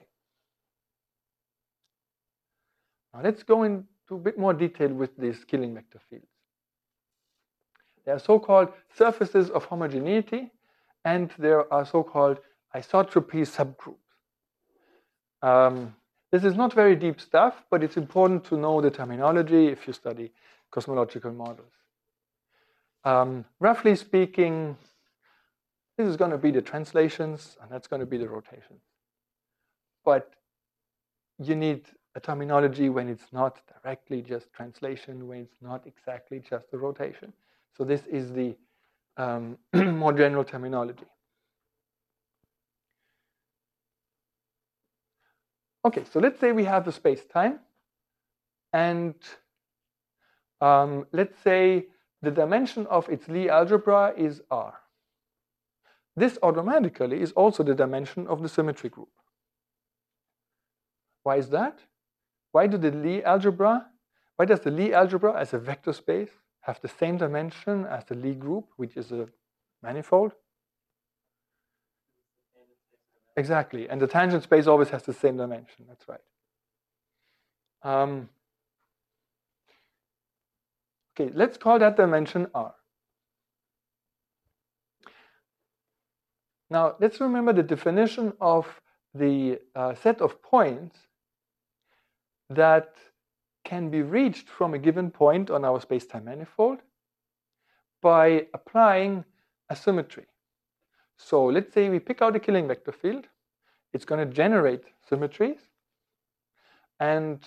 Now let's go into a bit more detail with these Killing vector fields. They are so-called surfaces of homogeneity, and there are so-called isotropy subgroups. Um, this is not very deep stuff, but it's important to know the terminology if you study cosmological models. Um, roughly speaking, this is going to be the translations, and that's going to be the rotations. But you need a terminology when it's not directly just translation, when it's not exactly just the rotation. So this is the um, more general terminology. Okay, so let's say we have a space-time, and um, let's say the dimension of its Lie algebra is R. This automatically is also the dimension of the symmetry group. Why is that? Why do the Lie algebra Why does the Lie algebra as a vector space have the same dimension as the Lie group, which is a manifold? Exactly, and the tangent space always has the same dimension, that's right. Um, okay, let's call that dimension R. Now, let's remember the definition of the uh, set of points that can be reached from a given point on our space-time manifold by applying a symmetry. So let's say we pick out a Killing vector field. It's going to generate symmetries. And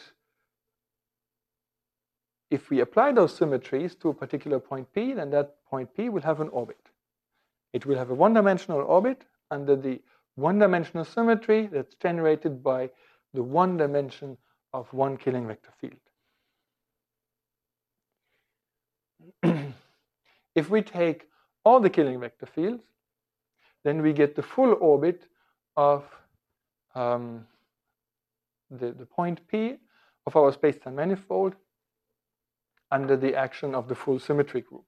if we apply those symmetries to a particular point P, then that point P will have an orbit. It will have a one-dimensional orbit under the one-dimensional symmetry that's generated by the one dimension of one Killing vector field. If we take all the Killing vector fields, then we get the full orbit of um, the, the point P of our space-time manifold under the action of the full symmetry group.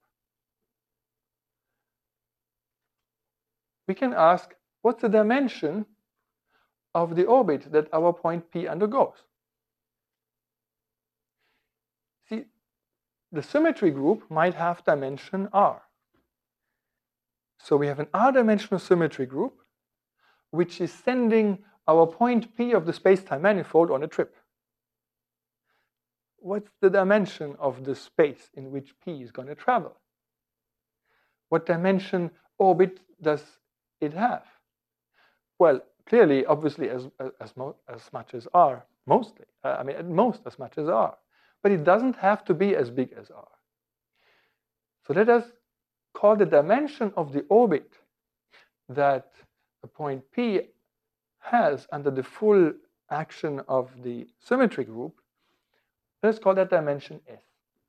We can ask, what's the dimension of the orbit that our point P undergoes? See, the symmetry group might have dimension R. So we have an R-dimensional symmetry group, which is sending our point P of the space-time manifold on a trip. What's the dimension of the space in which P is going to travel? What dimension orbit does it have? Well, clearly, obviously, as, as, as much as R, mostly. Uh, I mean, at most as much as R. But it doesn't have to be as big as R. So let us call the dimension of the orbit that a point P has under the full action of the symmetry group, let's call that dimension S.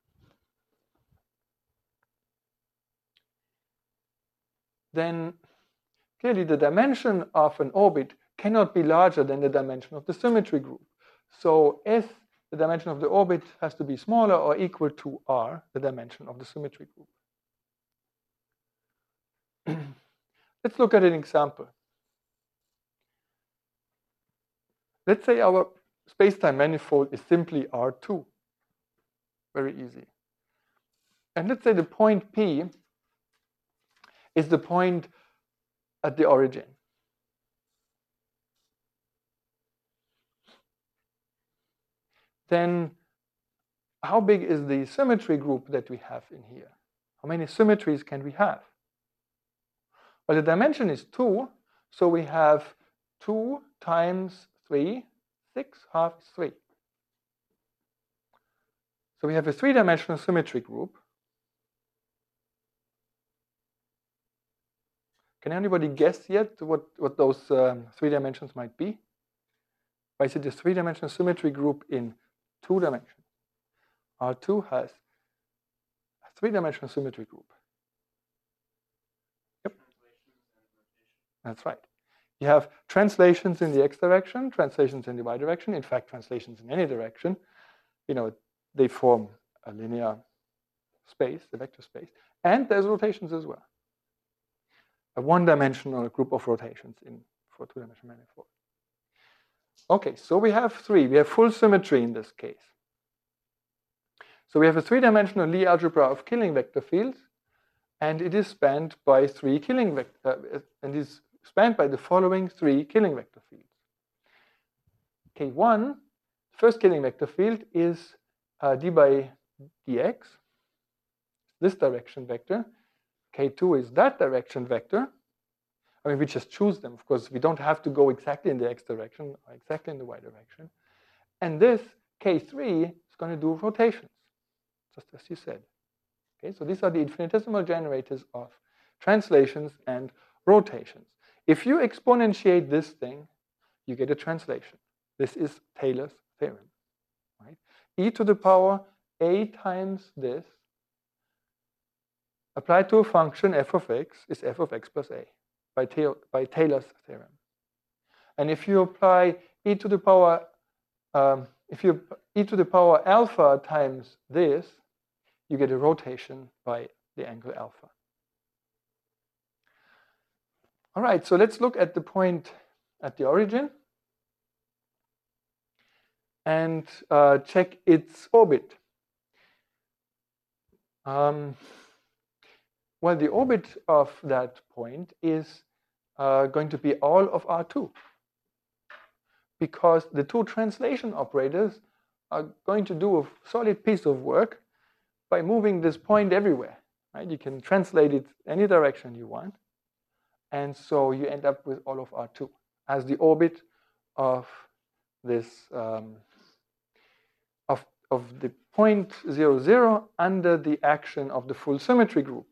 Then clearly the dimension of an orbit cannot be larger than the dimension of the symmetry group. So S, the dimension of the orbit, has to be smaller or equal to R, the dimension of the symmetry group. Let's look at an example. Let's say our space-time manifold is simply R two. Very easy. And let's say the point P is the point at the origin. Then how big is the symmetry group that we have in here? How many symmetries can we have? Well, the dimension is two, so we have two times three, six, half is three. So we have a three-dimensional symmetry group. Can anybody guess yet what, what those um, three dimensions might be? Why is it a three-dimensional symmetry group in two dimensions? R two has a three-dimensional symmetry group. Yep. That's right. You have translations in the x direction, translations in the y direction, in fact, translations in any direction. You know, they form a linear space, a vector space, and there's rotations as well. A one-dimensional group of rotations in for two-dimensional manifold. Okay, so we have three. We have full symmetry in this case. So we have a three-dimensional Lie algebra of Killing vector fields, and it is spanned by three Killing vector, uh, and is spanned by the following three Killing vector fields. K one, first Killing vector field is uh, d by dx, this direction vector. K two is that direction vector. I mean, we just choose them. Of course, we don't have to go exactly in the x direction or exactly in the y direction. And this K three is going to do rotations, just as you said. Okay, so these are the infinitesimal generators of translations and rotations. If you exponentiate this thing, you get a translation. This is Taylor's theorem. Right? E to the power a times this applied to a function f of x is f of x plus a by, by Taylor's theorem. And if you apply e to the power, um, if you e to the power alpha times this, you get a rotation by the angle alpha. All right, so let's look at the point at the origin and uh, check its orbit. Um, well, the orbit of that point is uh, going to be all of R two, because the two translation operators are going to do a solid piece of work by moving this point everywhere. Right? You can translate it any direction you want. And so you end up with all of R two as the orbit of this um, of, of the point zero, zero under the action of the full symmetry group.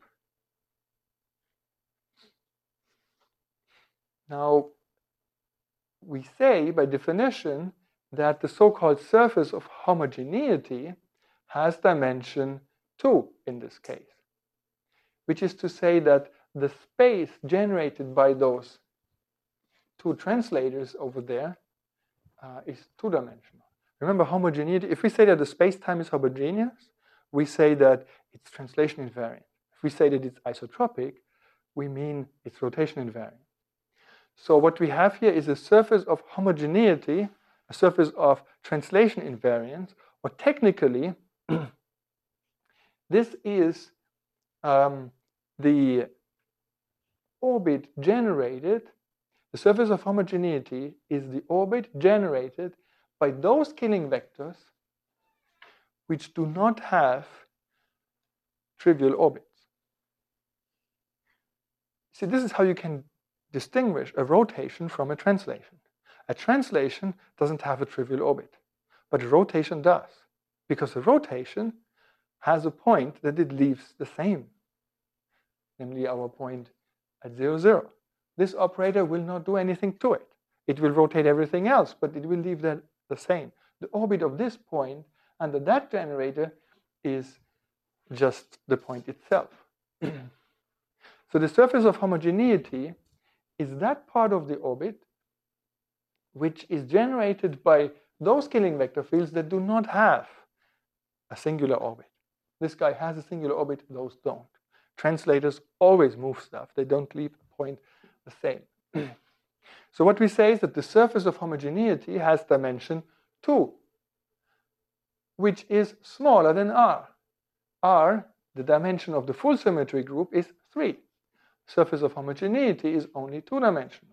Now, we say by definition that the so-called surface of homogeneity has dimension two in this case, which is to say that the space generated by those two translators over there uh, is two-dimensional. Remember, homogeneity, if we say that the space-time is homogeneous, we say that it's translation invariant. If we say that it's isotropic, we mean it's rotation invariant. So what we have here is a surface of homogeneity, a surface of translation invariance, or technically, this is um, the orbit generated, the surface of homogeneity is the orbit generated by those Killing vectors which do not have trivial orbits. See, this is how you can distinguish a rotation from a translation. A translation doesn't have a trivial orbit, but a rotation does, because a rotation has a point that it leaves the same, namely our point at zero, zero. This operator will not do anything to it. It will rotate everything else, but it will leave that the same. The orbit of this point under that generator is just the point itself. So the surface of homogeneity is that part of the orbit which is generated by those Killing vector fields that do not have a singular orbit. This guy has a singular orbit, those don't. Translators always move stuff. They don't leave a point the same. So what we say is that the surface of homogeneity has dimension two, which is smaller than R. R, the dimension of the full symmetry group, is three. Surface of homogeneity is only two-dimensional.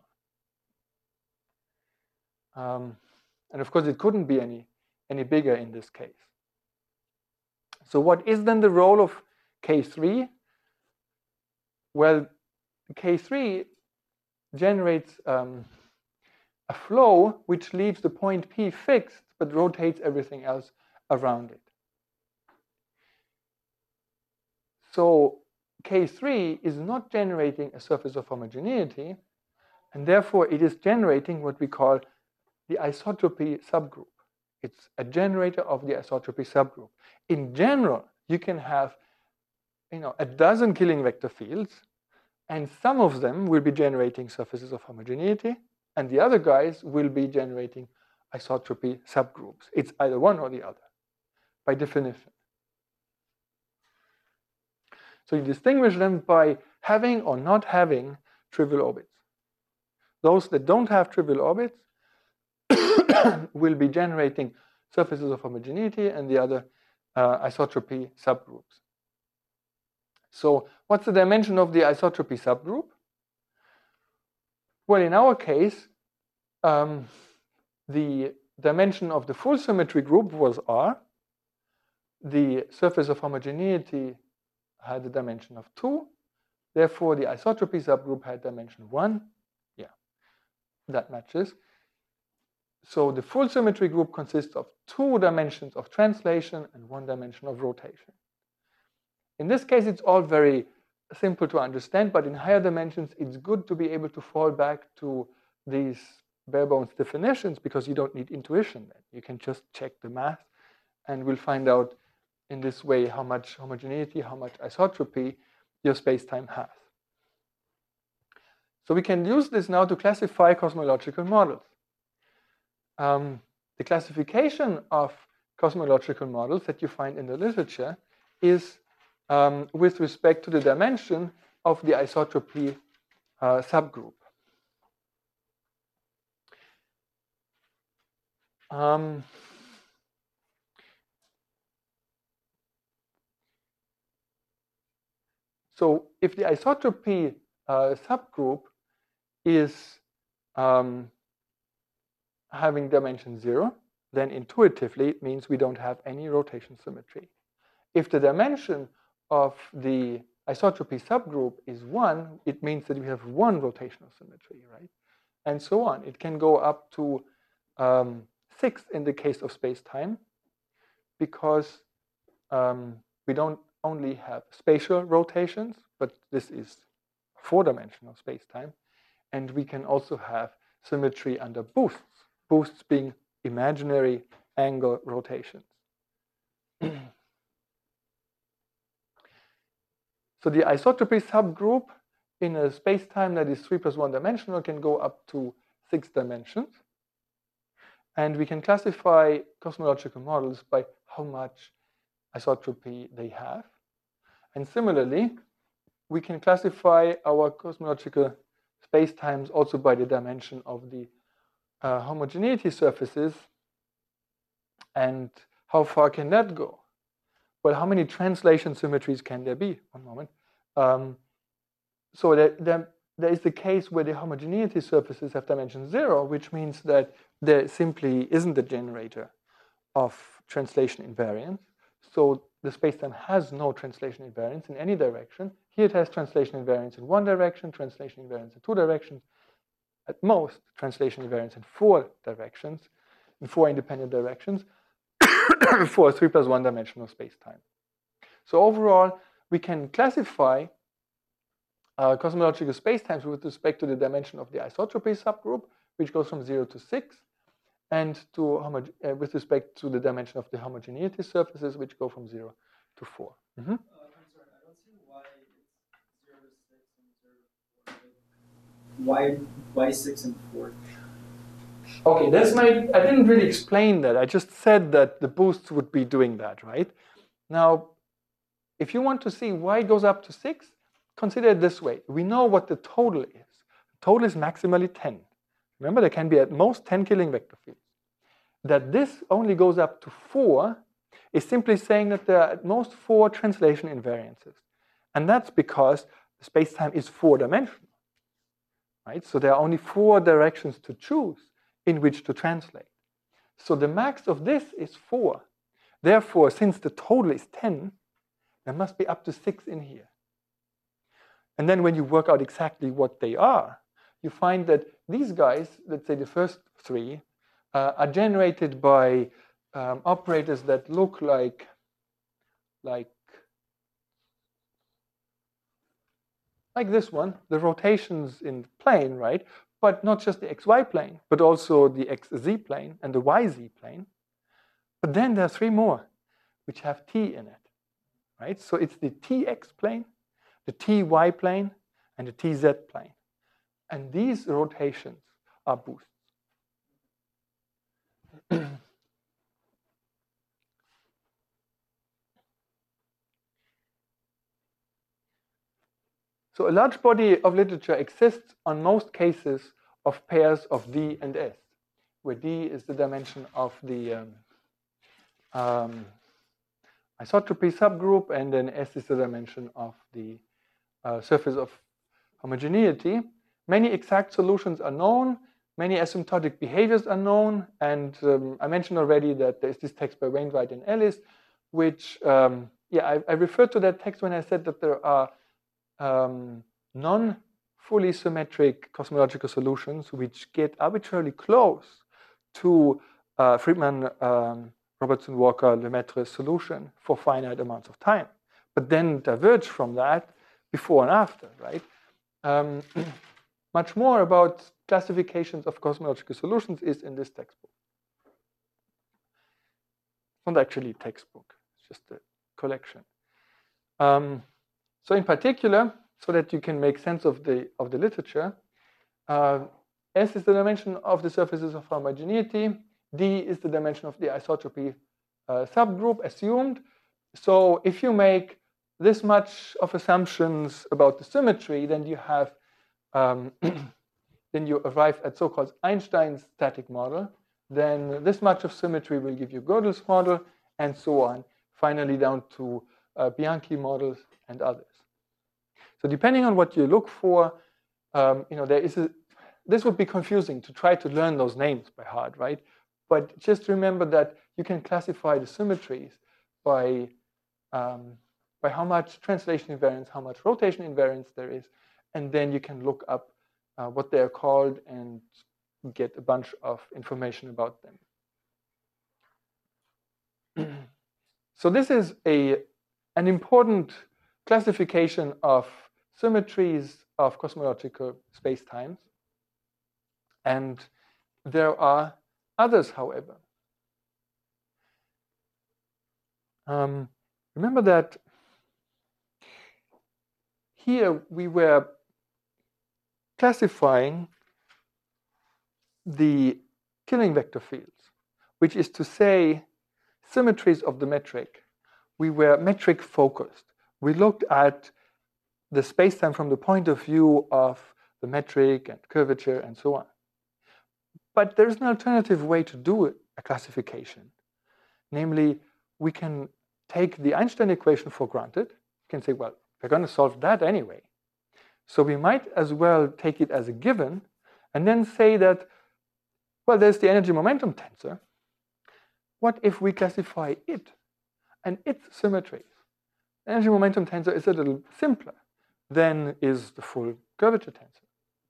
Um, and of course, it couldn't be any, any bigger in this case. So what is then the role of K three? Well, K three generates um, a flow which leaves the point P fixed, but rotates everything else around it. So K three is not generating a surface of homogeneity, and therefore it is generating what we call the isotropy subgroup. It's a generator of the isotropy subgroup. In general, you can have you know, a dozen Killing vector fields, and some of them will be generating surfaces of homogeneity, and the other guys will be generating isotropy subgroups. It's either one or the other, by definition. So you distinguish them by having or not having trivial orbits. Those that don't have trivial orbits will be generating surfaces of homogeneity, and the other uh, isotropy subgroups. So what's the dimension of the isotropy subgroup? Well, in our case, um, the dimension of the full symmetry group was R. The surface of homogeneity had a dimension of two. Therefore, the isotropy subgroup had dimension one. Yeah, that matches. So the full symmetry group consists of two dimensions of translation and one dimension of rotation. In this case, it's all very simple to understand, but in higher dimensions, it's good to be able to fall back to these bare bones definitions, because you don't need intuition then. You can just check the math, and we'll find out in this way how much homogeneity, how much isotropy your space-time has. So we can use this now to classify cosmological models. Um, the classification of cosmological models that you find in the literature is um, with respect to the dimension of the isotropy uh, subgroup. Um, so if the isotropy uh, subgroup is um, having dimension zero, then intuitively it means we don't have any rotation symmetry. If the dimension of the isotropy subgroup is one, it means that we have one rotational symmetry, right? And so on. It can go up to um, six in the case of space-time, because um, we don't only have spatial rotations, but this is four-dimensional space-time, and we can also have symmetry under boosts, boosts being imaginary angle rotations. So the isotropy subgroup in a space-time that is three plus one dimensional can go up to six dimensions. And we can classify cosmological models by how much isotropy they have. And similarly, we can classify our cosmological spacetimes also by the dimension of the uh, homogeneity surfaces. And how far can that go? Well, how many translation symmetries can there be? One moment. Um, so there, there, there is the case where the homogeneity surfaces have dimension zero, which means that there simply isn't a generator of translation invariance. So the spacetime has no translation invariance in any direction. Here it has translation invariance in one direction, translation invariance in two directions, at most translation invariance in four directions, in four independent directions, for a three plus one dimensional spacetime. So overall, we can classify uh, cosmological spacetimes with respect to the dimension of the isotropy subgroup, which goes from zero to six, and to uh, with respect to the dimension of the homogeneity surfaces, which go from zero to four. Mm-hmm. uh, I'm sorry, I don't see why it's zero to six and zero to four. Why, why six and four? Okay, that's my, I didn't really explain that. I just said that the boosts would be doing that, right? Now, if you want to see why it goes up to six, consider it this way. We know what the total is. The total is maximally ten. Remember, there can be at most ten killing vector fields. That this only goes up to four is simply saying that there are at most four translation invariances. And that's because the spacetime is four-dimensional, right? So there are only four directions to choose in which to translate. So the max of this is four. Therefore, since the total is ten, there must be up to six in here. And then when you work out exactly what they are, you find that these guys, let's say the first three, uh, are generated by um, operators that look like, like, like this one, the rotations in plane, right? But not just the xy plane, but also the xz plane and the yz plane. But then there are three more, which have t in it, right? So it's the tx plane, the ty plane, and the tz plane. And these rotations are boosts. So a large body of literature exists on most cases of pairs of D and S, where D is the dimension of the um, um, isotropy subgroup, and then S is the dimension of the uh, surface of homogeneity. Many exact solutions are known, many asymptotic behaviors are known, and um, I mentioned already that there's this text by Wainwright and Ellis, which, um, yeah, I, I referred to that text when I said that there are um, non-fully symmetric cosmological solutions which get arbitrarily close to uh, Friedman, um, Robertson, Walker, Lemaitre's solution for finite amounts of time, but then diverge from that before and after, right? Um, much more about classifications of cosmological solutions is in this textbook. It's not actually a textbook, it's just a collection. Um, so in particular, so that you can make sense of the, of the literature, uh, S is the dimension of the surfaces of homogeneity, D is the dimension of the isotropy uh, subgroup assumed. So if you make this much of assumptions about the symmetry, then you have um, then you arrive at so-called Einstein's static model. Then this much of symmetry will give you Gödel's model, and so on, finally down to uh, Bianchi models and others. So depending on what you look for, um, you know, there is a, this would be confusing to try to learn those names by heart, right? But just remember that you can classify the symmetries by um, by how much translation invariance, how much rotation invariance there is, and then you can look up uh, what they are called and get a bunch of information about them. So this is a an important classification of symmetries of cosmological spacetimes. And there are others, however. Um, remember that here we were classifying the Killing vector fields, which is to say symmetries of the metric. We were metric focused. We looked at the spacetime from the point of view of the metric and curvature and so on. But there's an alternative way to do a classification. Namely, we can take the Einstein equation for granted. You can say, well, we're going to solve that anyway. So we might as well take it as a given and then say that, well, there's the energy momentum tensor. What if we classify it and its symmetries? The energy momentum tensor is a little simpler than is the full curvature tensor.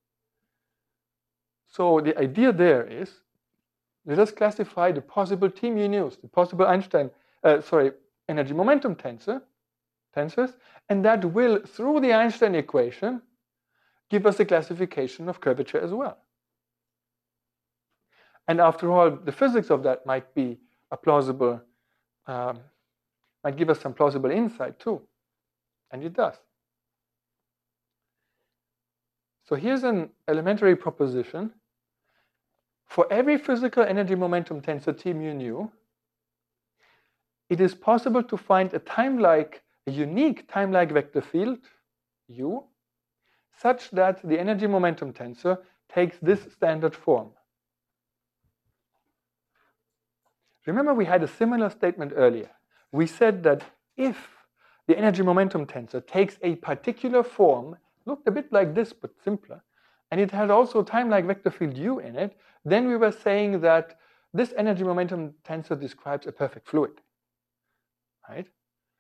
So the idea there is, let us classify the possible T mu news, the possible Einstein, uh, sorry, energy momentum tensor, tensors, and that will, through the Einstein equation, give us a classification of curvature as well. And after all, the physics of that might be a plausible, um, might give us some plausible insight too, and it does. So here's an elementary proposition. For every physical energy momentum tensor T mu nu, it is possible to find a time-like, a unique time-like vector field, U, such that the energy momentum tensor takes this standard form. Remember, we had a similar statement earlier. We said that if the energy momentum tensor takes a particular form, looked a bit like this, but simpler, and it had also a time-like vector field U in it, then we were saying that this energy momentum tensor describes a perfect fluid, right?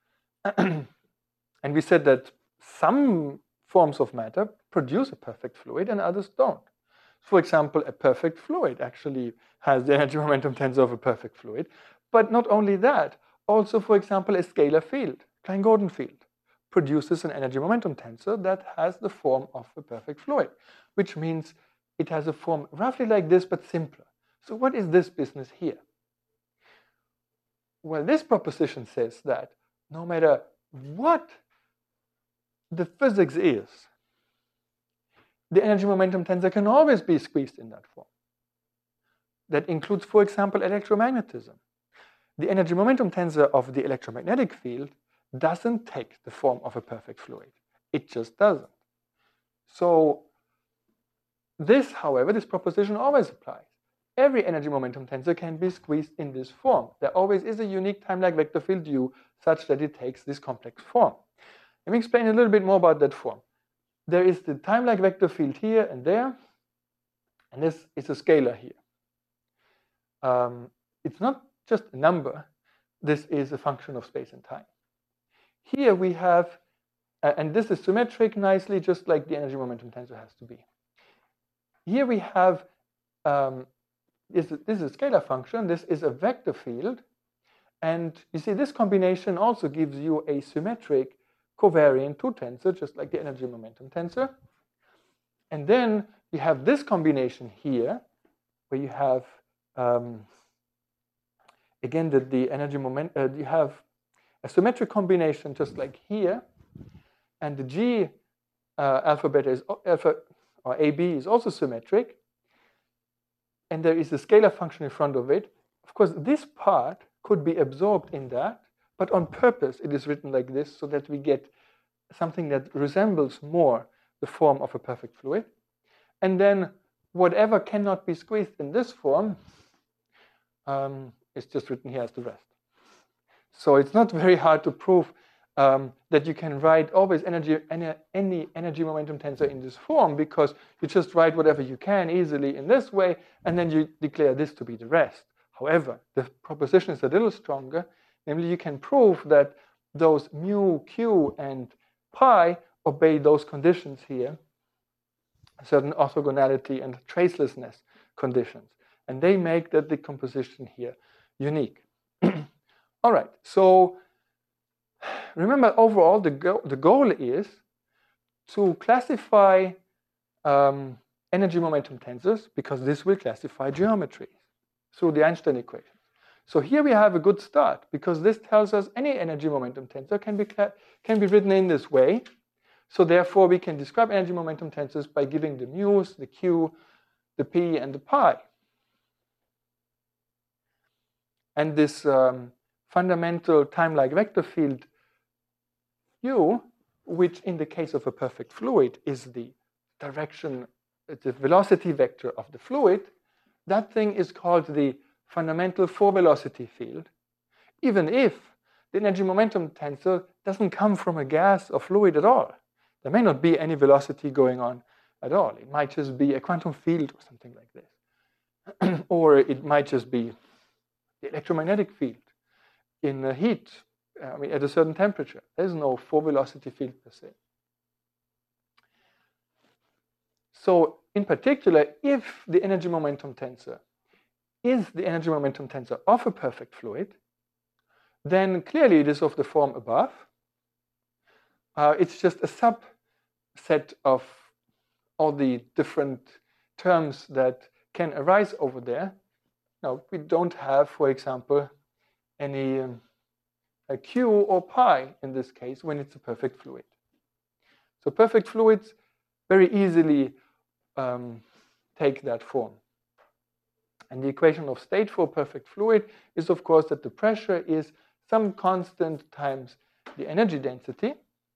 And we said that some forms of matter produce a perfect fluid and others don't. For example, a perfect fluid actually has the energy momentum tensor of a perfect fluid. But not only that, also, for example, a scalar field, Klein-Gordon field, produces an energy momentum tensor that has the form of a perfect fluid, which means it has a form roughly like this, but simpler. So what is this business here? Well, this proposition says that no matter what the physics is, the energy momentum tensor can always be squeezed in that form. That includes, for example, electromagnetism. The energy momentum tensor of the electromagnetic field doesn't take the form of a perfect fluid. It just doesn't. So this, however, this proposition always applies. Every energy momentum tensor can be squeezed in this form. There always is a unique time-like vector field U such that it takes this complex form. Let me explain a little bit more about that form. There is the time-like vector field here and there, and this is a scalar here. Um, it's not just a number. This is a function of space and time. Here we have, uh, and this is symmetric nicely, just like the energy momentum tensor has to be. Here we have, um, this, this is a scalar function. This is a vector field. And you see, this combination also gives you a symmetric covariant two tensor, just like the energy momentum tensor. And then you have this combination here, where you have, um, again, the, the energy moment, uh, you have a symmetric combination just like here, and the G uh, alpha beta is alpha, or A B is also symmetric. and there is a scalar function in front of it, of course, this part could be absorbed in that, but on purpose it is written like this so that we get something that resembles more the form of a perfect fluid. And then whatever cannot be squeezed in this form um, is just written here as the rest. So it's not very hard to prove um, that you can write always energy, any, any energy momentum tensor in this form, because you just write whatever you can easily in this way, and then you declare this to be the rest. However, the proposition is a little stronger. Namely, you can prove that those mu, q, and pi obey those conditions here, certain orthogonality and tracelessness conditions. And they make that the composition here unique. All right, so remember, overall, the, go the goal is to classify um, energy momentum tensors, because this will classify geometries through the Einstein equations. So here we have a good start, because this tells us any energy momentum tensor can be, can be written in this way. So therefore, we can describe energy momentum tensors by giving the mu's, the q, the p, and the pi. And this um, fundamental time-like vector field u, which in the case of a perfect fluid is the direction, the velocity vector of the fluid, that thing is called the fundamental four-velocity field, even if the energy momentum tensor doesn't come from a gas or fluid at all. There may not be any velocity going on at all. It might just be a quantum field or something like this. Or it might just be the electromagnetic field in the heat, I mean, at a certain temperature. There's no four-velocity field per se. So in particular, if the energy momentum tensor is the energy momentum tensor of a perfect fluid, then clearly it is of the form above. Uh, it's just a subset of all the different terms that can arise over there. Now, we don't have, for example, any um, a q or pi in this case when it's a perfect fluid. So perfect fluids very easily um, take that form. And the equation of state for perfect fluid is, of course, that the pressure is some constant times the energy density.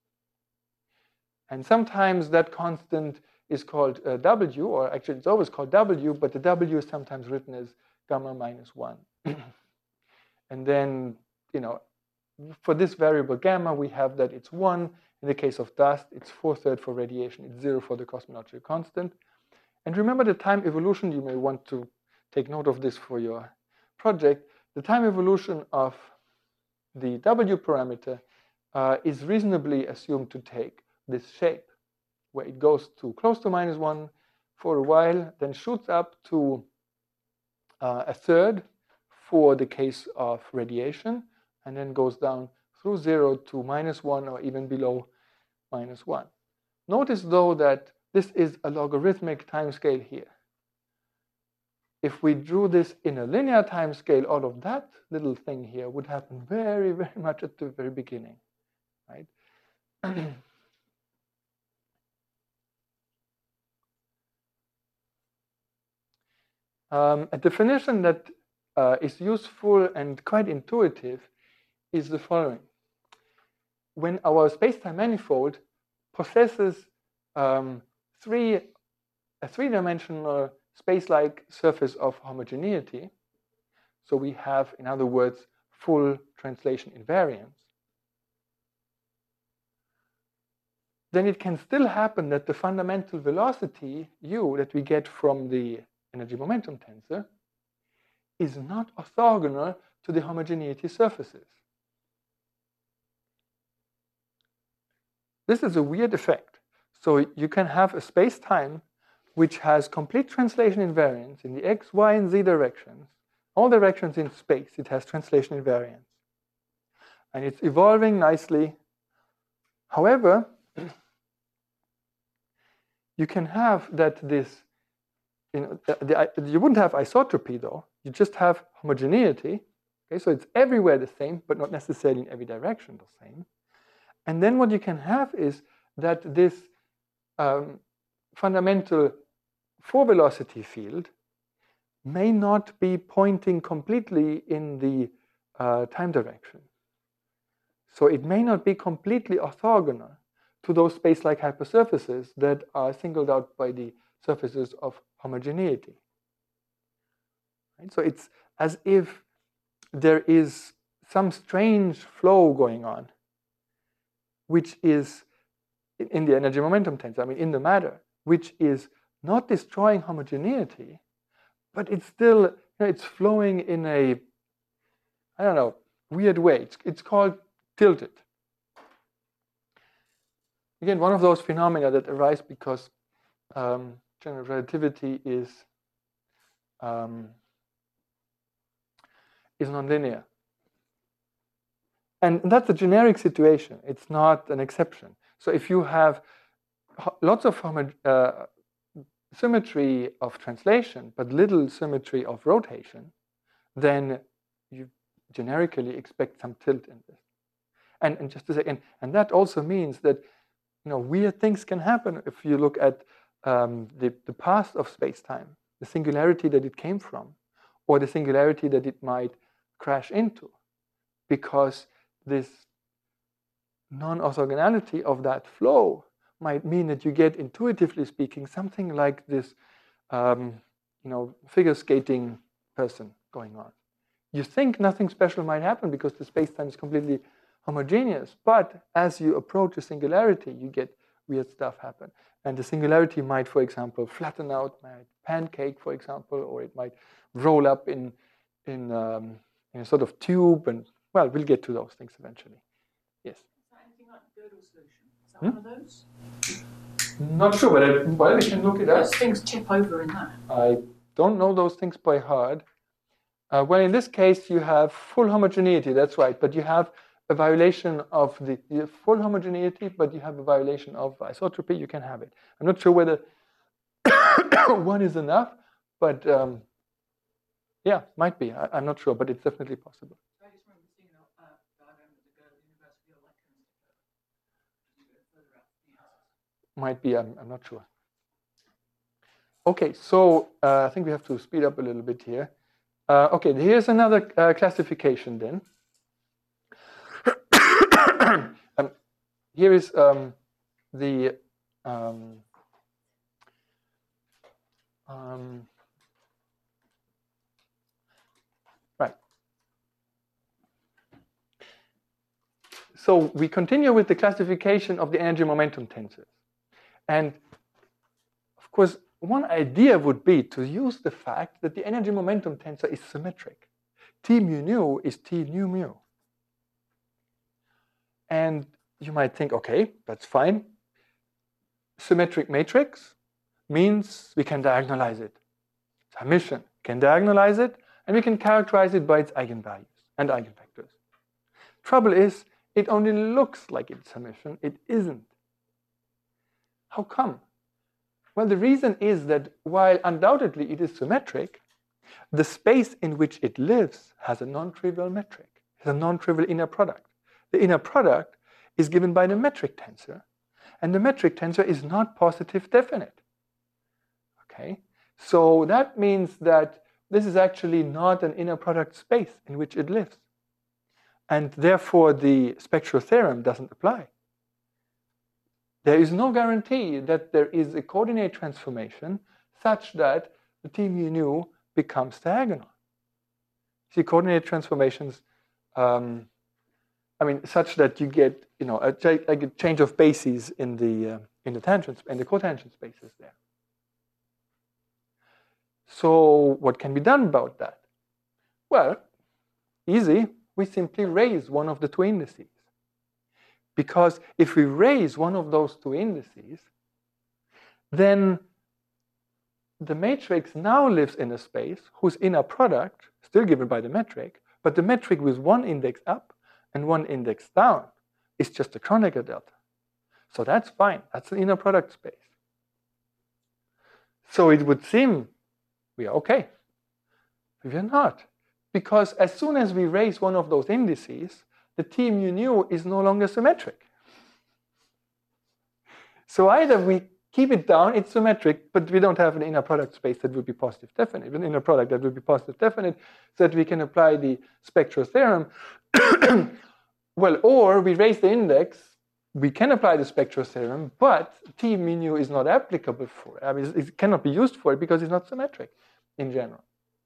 And sometimes that constant is called uh, W, or actually it's always called W, but the W is sometimes written as gamma minus one. And then, you know, for this variable gamma, we have that it's one. In the case of dust, it's four-thirds for radiation. It's zero for the cosmological constant. And remember the time evolution. You may want to take note of this for your project. The time evolution of the W parameter uh, is reasonably assumed to take this shape, where it goes to close to minus one for a while, then shoots up to uh, a third for the case of radiation, and then goes down through zero to minus one or even below minus one. Notice, though, that this is a logarithmic time scale here. If we drew this in a linear time scale, all of that little thing here would happen very, very much at the very beginning, right? um, a definition that uh, is useful and quite intuitive is the following. When our space-time manifold possesses um, three, a three-dimensional space-like surface of homogeneity, so we have, in other words, full translation invariance, then it can still happen that the fundamental velocity u that we get from the energy momentum tensor is not orthogonal to the homogeneity surfaces. This is a weird effect. So you can have a space-time which has complete translation invariance in the x, y, and z directions. All directions in space, it has translation invariance. And it's evolving nicely. However, you can have that this, you know, the, the, you wouldn't have isotropy though. You just have homogeneity. Okay, so it's everywhere the same, but not necessarily in every direction the same. And then what you can have is that this um, fundamental four-velocity field may not be pointing completely in the uh, time direction. So it may not be completely orthogonal to those space-like hypersurfaces that are singled out by the surfaces of homogeneity. Right? So it's as if there is some strange flow going on, which is in the energy momentum tensor, I mean in the matter, which is not destroying homogeneity, but it's still, you know, it's flowing in a, I don't know, weird way. It's, it's called tilted. Again, one of those phenomena that arise because um, general relativity is um, is nonlinear. And that's a generic situation. It's not an exception. So if you have lots of uh, symmetry of translation, but little symmetry of rotation, then you generically expect some tilt in this. And, and just a second, and that also means that, you know, weird things can happen if you look at um, the, the past of space-time, the singularity that it came from, or the singularity that it might crash into, because this non-orthogonality of that flow might mean that you get, intuitively speaking, something like this, um, you know, figure skating person going on. You think nothing special might happen because the space-time is completely homogeneous, but as you approach a singularity, you get weird stuff happen. And the singularity might, for example, flatten out, might pancake, for example, or it might roll up in, in, um, in a sort of tube, and, well, we'll get to those things eventually. Yes? Is that anything like Gödel solution? Is that Hmm? one of those? Not sure, but I, well, we can look it up. Those things tip over in that. I don't know those things by heart. Uh, well, in this case, you have full homogeneity, that's right, but you have a violation of the, the full homogeneity, but you have a violation of isotropy, you can have it. I'm not sure whether one is enough, but um, yeah, might be. I, I'm not sure, but it's definitely possible. I just remember seeing a uh, diagram of the Gödel University of Leipzig. Might be, I'm, I'm not sure. Okay, so uh, I think we have to speed up a little bit here. Uh, okay, here's another uh, classification then. um, here is um, the um, um, right. So we continue with the classification of the energy momentum tensors. And of course, one idea would be to use the fact that the energy momentum tensor is symmetric. T mu nu is T nu mu. And you might think, okay, that's fine. Symmetric matrix means we can diagonalize it. Summation can diagonalize it, and we can characterize it by its eigenvalues and eigenvectors. Trouble is, it only looks like it's summation. It isn't. How come? Well, the reason is that while undoubtedly it is symmetric, the space in which it lives has a non-trivial metric, has a non-trivial inner product. The inner product is given by the metric tensor, and the metric tensor is not positive definite. Okay, so that means that this is actually not an inner product space in which it lives, and therefore the spectral theorem doesn't apply. There is no guarantee that there is a coordinate transformation such that the T mu nu becomes diagonal. See, coordinate transformations, um, I mean, such that you get, you know, a, like a change of bases in the uh, in the tangent in the cotangent spaces there. So, what can be done about that? Well, easy. We simply raise one of the two indices. Because if we raise one of those two indices, then the matrix now lives in a space whose inner product, still given by the metric, but the metric with one index up and one index down is just a Kronecker delta. So that's fine. That's an inner product space. So it would seem we are okay. We are not. Because as soon as we raise one of those indices, the T mu nu is no longer symmetric. So either we keep it down, it's symmetric, but we don't have an inner product space that would be positive definite, an inner product that would be positive definite, so that we can apply the spectral theorem. Well, or we raise the index, we can apply the spectral theorem, but T mu nu is not applicable for it. I mean, it cannot be used for it because it's not symmetric in general.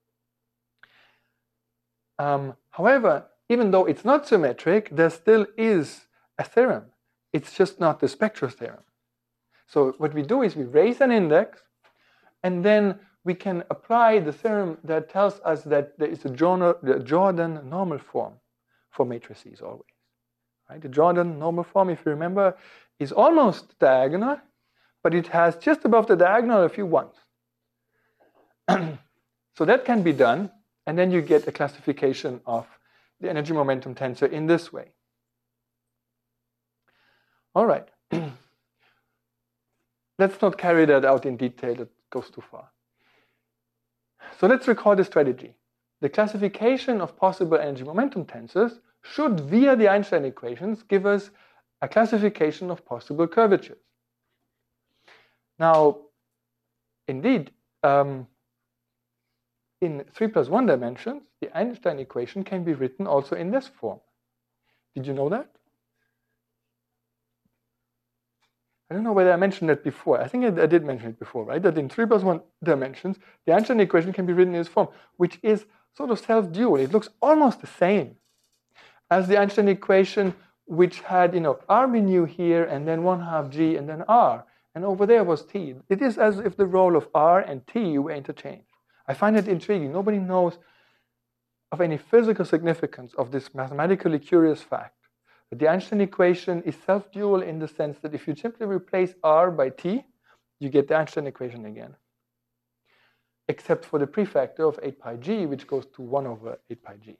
Um, however, even though it's not symmetric, there still is a theorem. It's just not the spectral theorem. So what we do is we raise an index, and then we can apply the theorem that tells us that there is a Jordan normal form for matrices always. Right? The Jordan normal form, if you remember, is almost diagonal, but it has just above the diagonal a few ones. So that can be done, and then you get a classification of the energy momentum tensor in this way. All right. Let's not carry that out in detail, it goes too far. So let's recall the strategy. The classification of possible energy momentum tensors should, via the Einstein equations, give us a classification of possible curvatures. Now, indeed, um, in three plus one dimensions, the Einstein equation can be written also in this form. Did you know that? I don't know whether I mentioned that before. I think I, I did mention it before, right? That in three plus one dimensions, the Einstein equation can be written in this form, which is sort of self-dual. It looks almost the same as the Einstein equation, which had, you know, R mu nu here, and then one half G, and then R. And over there was T. It is as if the role of R and T were interchanged. I find it intriguing. Nobody knows of any physical significance of this mathematically curious fact. But the Einstein equation is self-dual in the sense that if you simply replace R by T, you get the Einstein equation again. Except for the prefactor of eight pi G, which goes to one over eight pi G.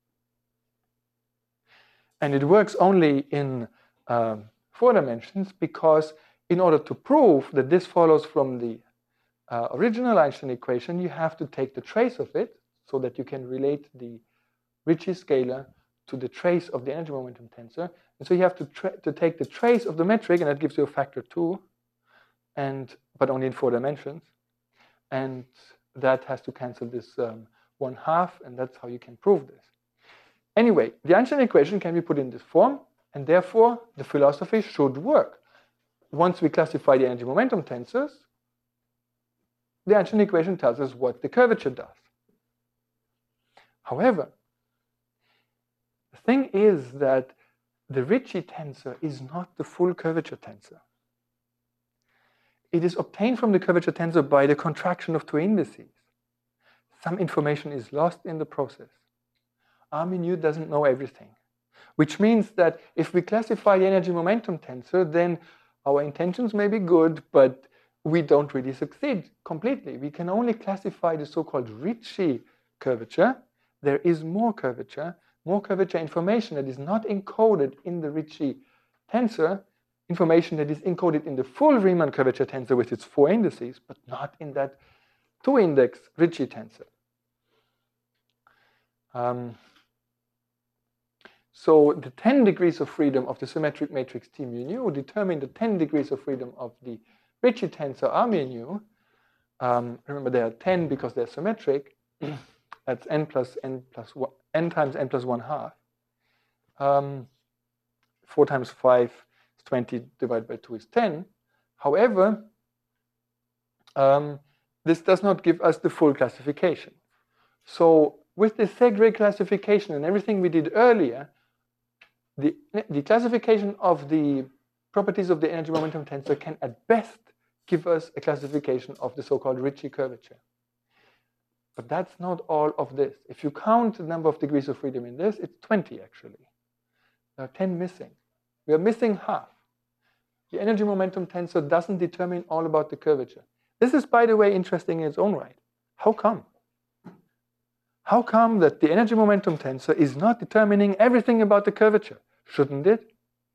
And it works only in um, four dimensions because in order to prove that this follows from the uh, original Einstein equation, you have to take the trace of it so that you can relate the Ricci scalar to the trace of the energy momentum tensor. And so you have to, to take the trace of the metric, and that gives you a factor two, and, but only in four dimensions. And that has to cancel this um, one half, and that's how you can prove this. Anyway, the Einstein equation can be put in this form, and therefore the philosophy should work. Once we classify the energy momentum tensors, the Einstein equation tells us what the curvature does. However, the thing is that the Ricci tensor is not the full curvature tensor. It is obtained from the curvature tensor by the contraction of two indices. Some information is lost in the process. R mu nu doesn't know everything, which means that if we classify the energy momentum tensor, then our intentions may be good, but we don't really succeed completely. We can only classify the so-called Ricci curvature. There is more curvature, more curvature information that is not encoded in the Ricci tensor, information that is encoded in the full Riemann curvature tensor with its four indices, but not in that two-index Ricci tensor. Um, so the ten degrees of freedom of the symmetric matrix T mu nu determine the ten degrees of freedom of the Ricci tensor R mu nu. Um, remember, they are ten because they're symmetric. That's n plus n plus one, n times n plus one half. Um, four times five is twenty divided by two is ten. However, um, this does not give us the full classification. So with the Segre classification and everything we did earlier, the, the classification of the properties of the energy momentum tensor can at best give us a classification of the so-called Ricci curvature. But that's not all of this. If you count the number of degrees of freedom in this, it's twenty actually. There are ten missing. We are missing half. The energy momentum tensor doesn't determine all about the curvature. This is, by the way, interesting in its own right. How come? How come that the energy momentum tensor is not determining everything about the curvature? Shouldn't it?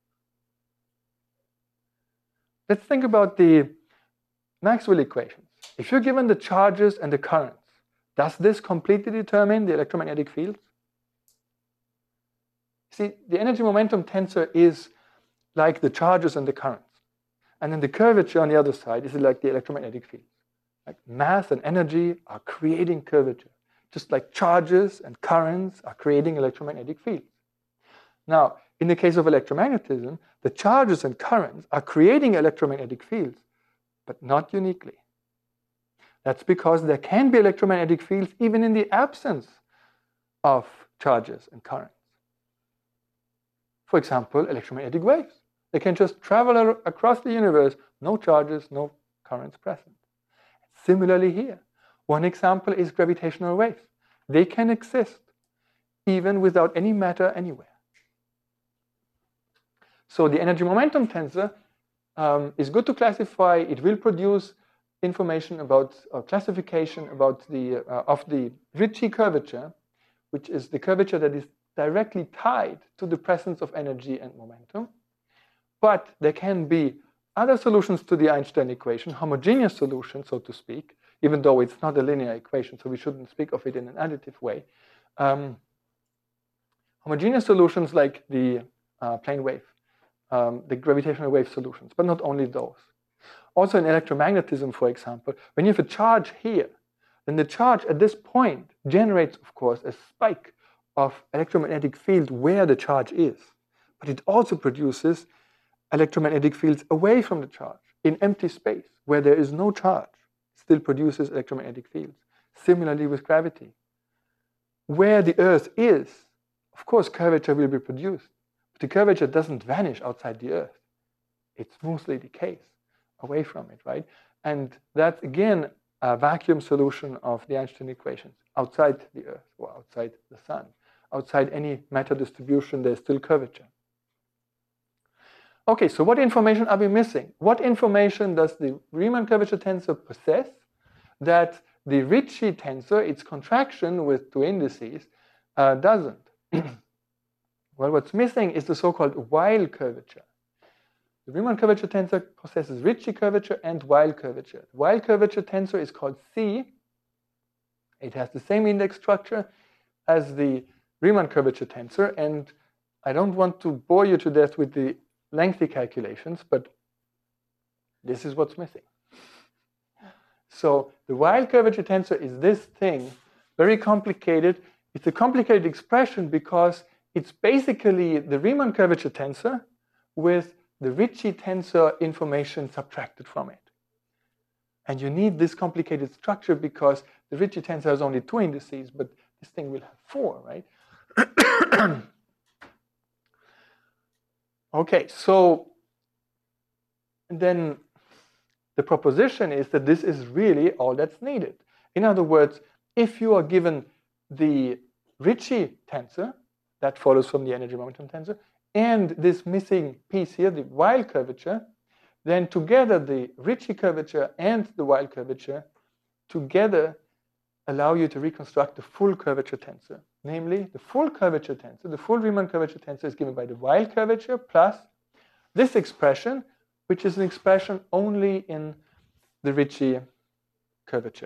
Let's think about the Maxwell equations. If you're given the charges and the currents, does this completely determine the electromagnetic fields? See, the energy momentum tensor is like the charges and the currents. And then the curvature on the other side is like the electromagnetic field. Like mass and energy are creating curvature, just like charges and currents are creating electromagnetic fields. Now, in the case of electromagnetism, the charges and currents are creating electromagnetic fields, but not uniquely. That's because there can be electromagnetic fields even in the absence of charges and currents. For example, electromagnetic waves. They can just travel across the universe, no charges, no currents present. Similarly here, one example is gravitational waves. They can exist even without any matter anywhere. So the energy momentum tensor um, is good to classify. It will produce information about uh, classification about the uh, of the Ricci curvature, which is the curvature that is directly tied to the presence of energy and momentum. But there can be other solutions to the Einstein equation, homogeneous solutions, so to speak, even though it's not a linear equation, so we shouldn't speak of it in an additive way. Um, homogeneous solutions like the uh, plane wave, um, the gravitational wave solutions, but not only those. Also in electromagnetism, for example, when you have a charge here, then the charge at this point generates, of course, a spike of electromagnetic field where the charge is. But it also produces electromagnetic fields away from the charge in empty space where there is no charge. It still produces electromagnetic fields. Similarly with gravity. Where the Earth is, of course, curvature will be produced. But the curvature doesn't vanish outside the Earth. It smoothly decays away from it, right? And that's, again, a vacuum solution of the Einstein equations. Outside the Earth or outside the Sun. Outside any matter distribution, there's still curvature. Okay, so what information are we missing? What information does the Riemann curvature tensor possess that the Ricci tensor, its contraction with two indices, uh, doesn't? Well, what's missing is the so-called Weil curvature. The Riemann curvature tensor possesses Ricci curvature and Weil curvature. The Weil curvature tensor is called C. It has the same index structure as the Riemann curvature tensor, and I don't want to bore you to death with the lengthy calculations, but this is what's missing. So the Weil curvature tensor is this thing, very complicated. It's a complicated expression because it's basically the Riemann curvature tensor with the Ricci tensor information subtracted from it. And you need this complicated structure because the Ricci tensor has only two indices, but this thing will have four, right? Okay, so then the proposition is that this is really all that's needed. In other words, if you are given the Ricci tensor, that follows from the energy momentum tensor, and this missing piece here, the Weil curvature, then together the Ricci curvature and the Weil curvature together allow you to reconstruct the full curvature tensor. Namely, the full curvature tensor, the full Riemann curvature tensor is given by the Weil curvature plus this expression, which is an expression only in the Ricci curvature.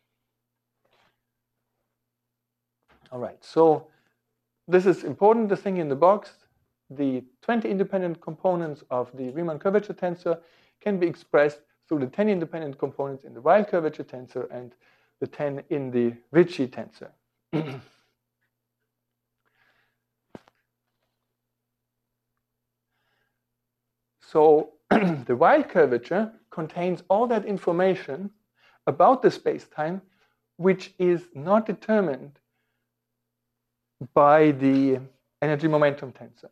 All right, so this is important, the thing in the box. The twenty independent components of the Riemann curvature tensor can be expressed through the ten independent components in the Weil curvature tensor and the ten in the Ricci tensor. So the Weil curvature contains all that information about the spacetime which is not determined by the energy momentum tensor.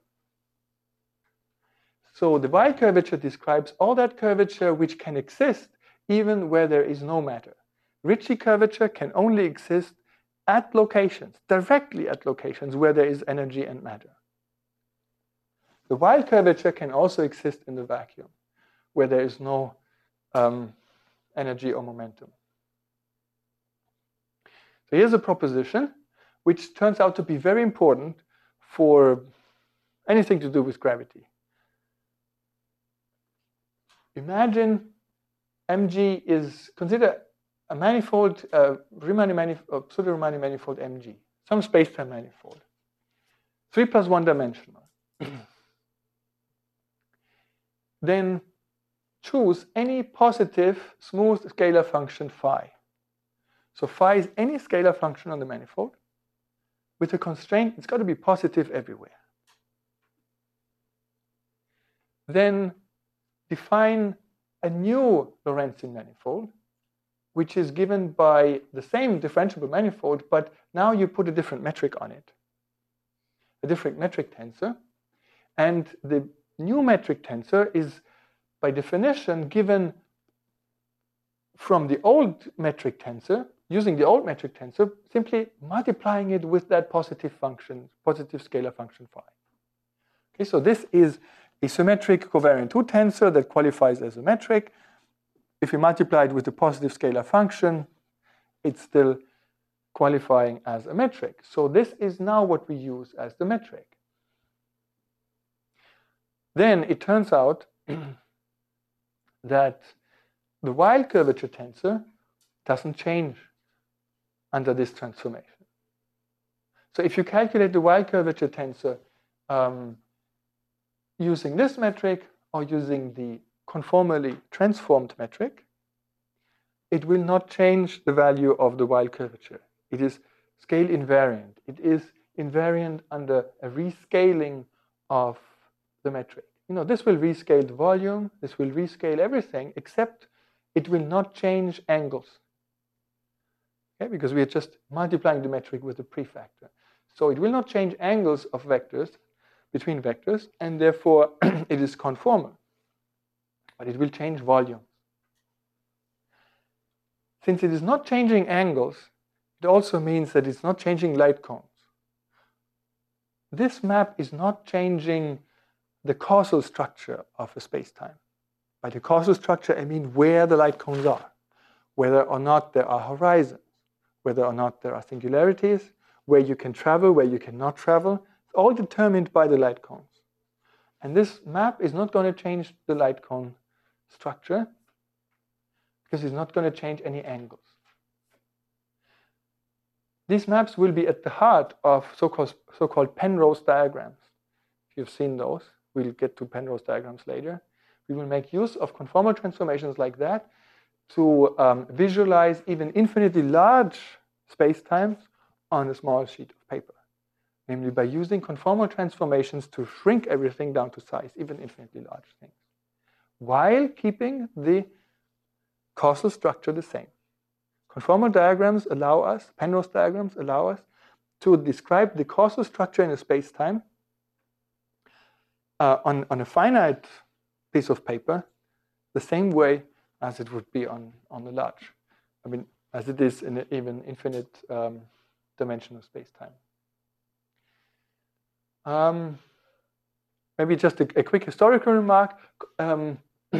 So the Weil curvature describes all that curvature which can exist even where there is no matter. Ricci curvature can only exist at locations, directly at locations where there is energy and matter. The Weil curvature can also exist in the vacuum, where there is no um, energy or momentum. So here's a proposition which turns out to be very important for anything to do with gravity. Imagine mg is, consider a manifold, uh, Riemann manifold, pseudo-Riemann manifold mg, some space-time manifold, three plus one dimensional. Then choose any positive smooth scalar function phi. So phi is any scalar function on the manifold with a constraint, it's got to be positive everywhere. Then define a new Lorentzian manifold, which is given by the same differentiable manifold, but now you put a different metric on it, a different metric tensor. And the new metric tensor is, by definition, given from the old metric tensor, using the old metric tensor, simply multiplying it with that positive function, positive scalar function phi. Okay, so this is a symmetric covariant two tensor that qualifies as a metric. If you multiply it with the positive scalar function, it's still qualifying as a metric. So this is now what we use as the metric. Then it turns out that the Weyl curvature tensor doesn't change under this transformation. So if you calculate the Weyl curvature tensor um, using this metric or using the conformally transformed metric, it will not change the value of the Weyl curvature. It is scale invariant. It is invariant under a rescaling of the metric. You know, this will rescale the volume, this will rescale everything, except it will not change angles. Okay, because we are just multiplying the metric with a prefactor. So it will not change angles of vectors between vectors, and therefore it is conformal. But it will change volume. Since it is not changing angles, it also means that it's not changing light cones. This map is not changing the causal structure of a space-time. By the causal structure, I mean where the light cones are, whether or not there are horizons, whether or not there are singularities, where you can travel, where you cannot travel. It's all determined by the light cones. And this map is not going to change the light cone structure because it's not going to change any angles. These maps will be at the heart of so-called so-called Penrose diagrams. If you've seen those, we'll get to Penrose diagrams later. We will make use of conformal transformations like that to um, visualize even infinitely large spacetimes on a small sheet of paper, namely by using conformal transformations to shrink everything down to size, even infinitely large things, while keeping the causal structure the same. Conformal diagrams allow us, Penrose diagrams allow us to describe the causal structure in a spacetime uh, on, on a finite piece of paper the same way as it would be on, on a large, I mean, as it is in an even infinite um, dimensional spacetime. Um, maybe just a, a quick historical remark. Um,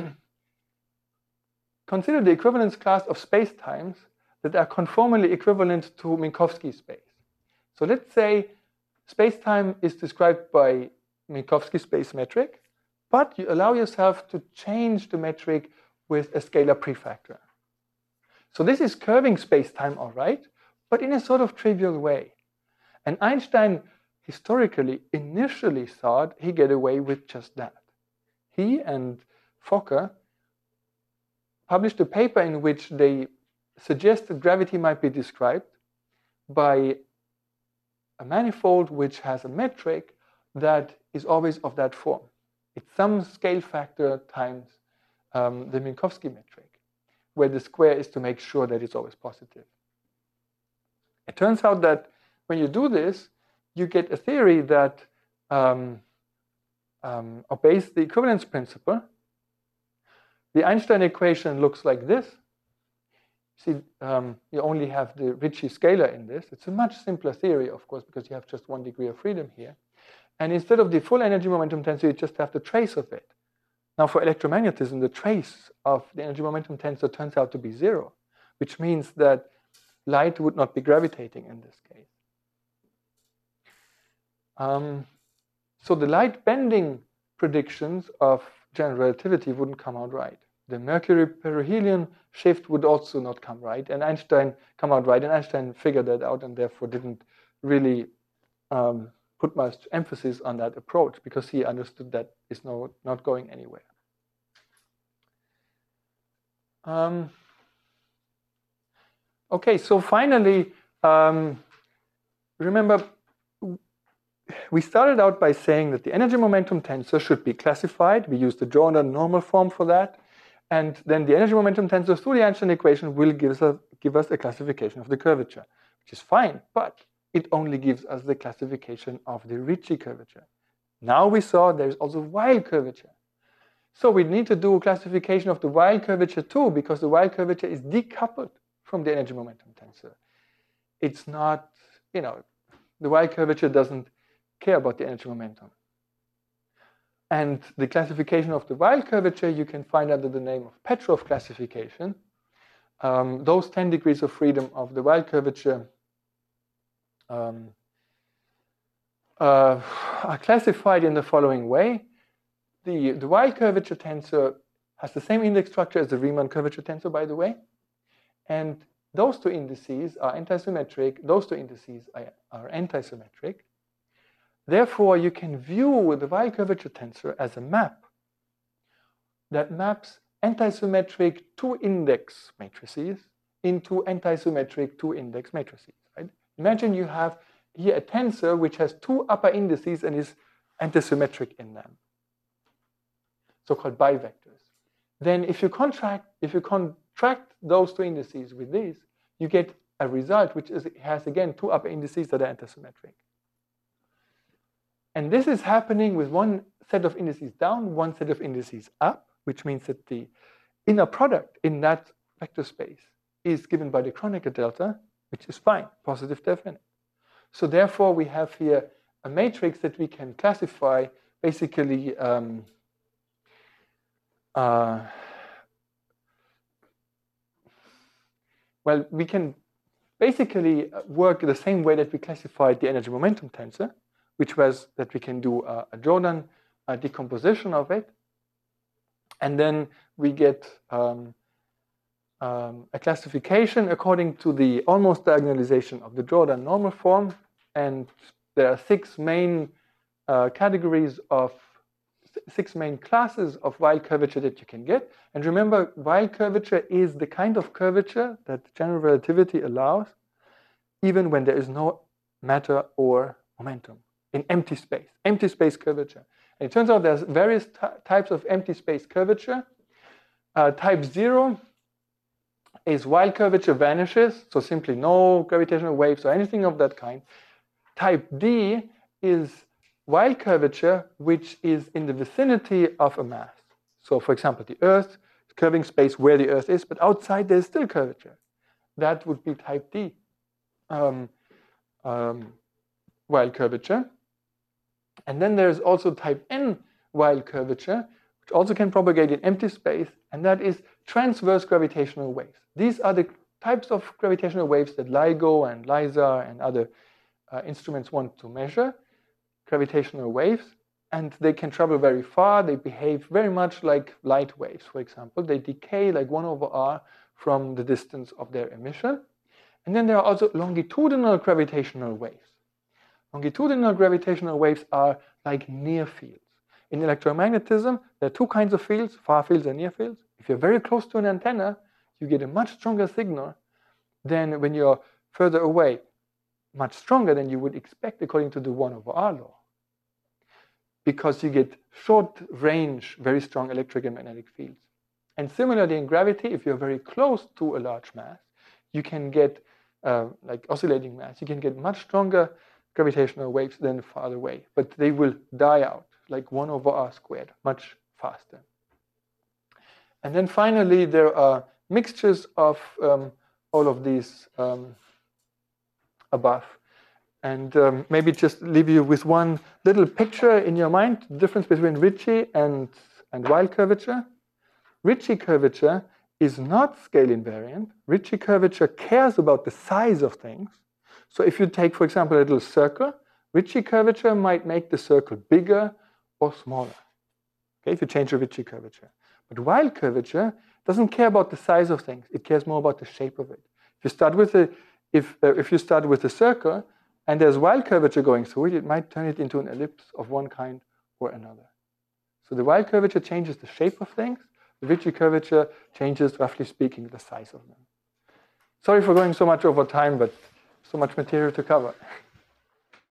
consider the equivalence class of spacetimes that are conformally equivalent to Minkowski space. So let's say spacetime is described by Minkowski space metric, but you allow yourself to change the metric with a scalar prefactor. So this is curving spacetime, all right, but in a sort of trivial way. And Einstein historically initially thought he get away with just that. He and Fokker published a paper in which they suggested gravity might be described by a manifold which has a metric that is always of that form. It's some scale factor times um, the Minkowski metric, where the square is to make sure that it's always positive. It turns out that when you do this, you get a theory that um, um, obeys the equivalence principle. The Einstein equation looks like this. See, um, you only have the Ricci scalar in this. It's a much simpler theory, of course, because you have just one degree of freedom here. And instead of the full energy momentum tensor, you just have the trace of it. Now, for electromagnetism, the trace of the energy momentum tensor turns out to be zero, which means that light would not be gravitating in this case. Um, so the light bending predictions of general relativity wouldn't come out right. The Mercury perihelion shift would also not come right, and Einstein come out right, and Einstein figured that out and therefore didn't really um, put much emphasis on that approach because he understood that it's no, not going anywhere. Um, okay, so finally, um, remember, we started out by saying that the energy momentum tensor should be classified. We used the Jordan normal form for that. And then the energy momentum tensor through the Einstein equation will give us, give us a classification of the curvature, which is fine, but it only gives us the classification of the Ricci curvature. Now we saw there's also Weyl curvature. So we need to do a classification of the Weyl curvature too, because the Weyl curvature is decoupled from the energy momentum tensor. It's not, you know, the Weyl curvature doesn't care about the energy momentum. And the classification of the Weyl curvature you can find under the name of Petrov classification. Um, those ten degrees of freedom of the Weyl curvature um, uh, are classified in the following way. The, the Weyl curvature tensor has the same index structure as the Riemann curvature tensor, by the way. And those two indices are antisymmetric. Those two indices are, are antisymmetric. Therefore, you can view the Weyl curvature tensor as a map that maps antisymmetric two-index matrices into antisymmetric two-index matrices. Right? Imagine you have here a tensor which has two upper indices and is antisymmetric in them, so-called bivectors. Then if you contract, if you contract those two indices with these, you get a result which is, has, again, two upper indices that are antisymmetric. And this is happening with one set of indices down, one set of indices up, which means that the inner product in that vector space is given by the Kronecker delta, which is fine, positive definite. So therefore, we have here a matrix that we can classify basically um, uh, well, we can basically work the same way that we classified the energy momentum tensor, which was that we can do a, a Jordan a decomposition of it. And then we get um, um, a classification according to the almost diagonalization of the Jordan normal form. And there are six main uh, categories of, six main classes of Weyl curvature that you can get. And remember, Weyl curvature is the kind of curvature that general relativity allows, even when there is no matter or momentum. In empty space, empty space curvature. And it turns out there's various types of empty space curvature. Uh, type zero is Weyl curvature vanishes, so simply no gravitational waves or anything of that kind. Type D is Weyl curvature, which is in the vicinity of a mass. So for example, the Earth, curving space where the Earth is, but outside there's still curvature. That would be type D um, um, Weyl curvature. And then there's also type N Weyl curvature, which also can propagate in empty space, and that is transverse gravitational waves. These are the types of gravitational waves that LIGO and LISA and other uh, instruments want to measure, gravitational waves, and they can travel very far. They behave very much like light waves, for example. They decay like one over r from the distance of their emission. And then there are also longitudinal gravitational waves. Longitudinal gravitational waves are like near fields. In electromagnetism, there are two kinds of fields, far fields and near fields. If you're very close to an antenna, you get a much stronger signal than when you're further away, much stronger than you would expect according to the one over r law. Because you get short range, very strong electric and magnetic fields. And similarly in gravity, if you're very close to a large mass, you can get, uh, like oscillating mass, you can get much stronger gravitational waves than farther away, but they will die out like one over r squared, much faster. And then finally, there are mixtures of um, all of these um, above. And um, maybe just leave you with one little picture in your mind, the difference between Ricci and, and Weyl curvature. Ricci curvature is not scale invariant. Ricci curvature cares about the size of things. So if you take, for example, a little circle, Ricci curvature might make the circle bigger or smaller, okay, if you change the Ricci curvature. But Weyl curvature doesn't care about the size of things. It cares more about the shape of it. If you start with a, if, uh, if you start with a circle and there's Weyl curvature going through it, it might turn it into an ellipse of one kind or another. So the Weyl curvature changes the shape of things, The Ricci curvature changes, roughly speaking, the size of them. Sorry for going so much over time, but so much material to cover.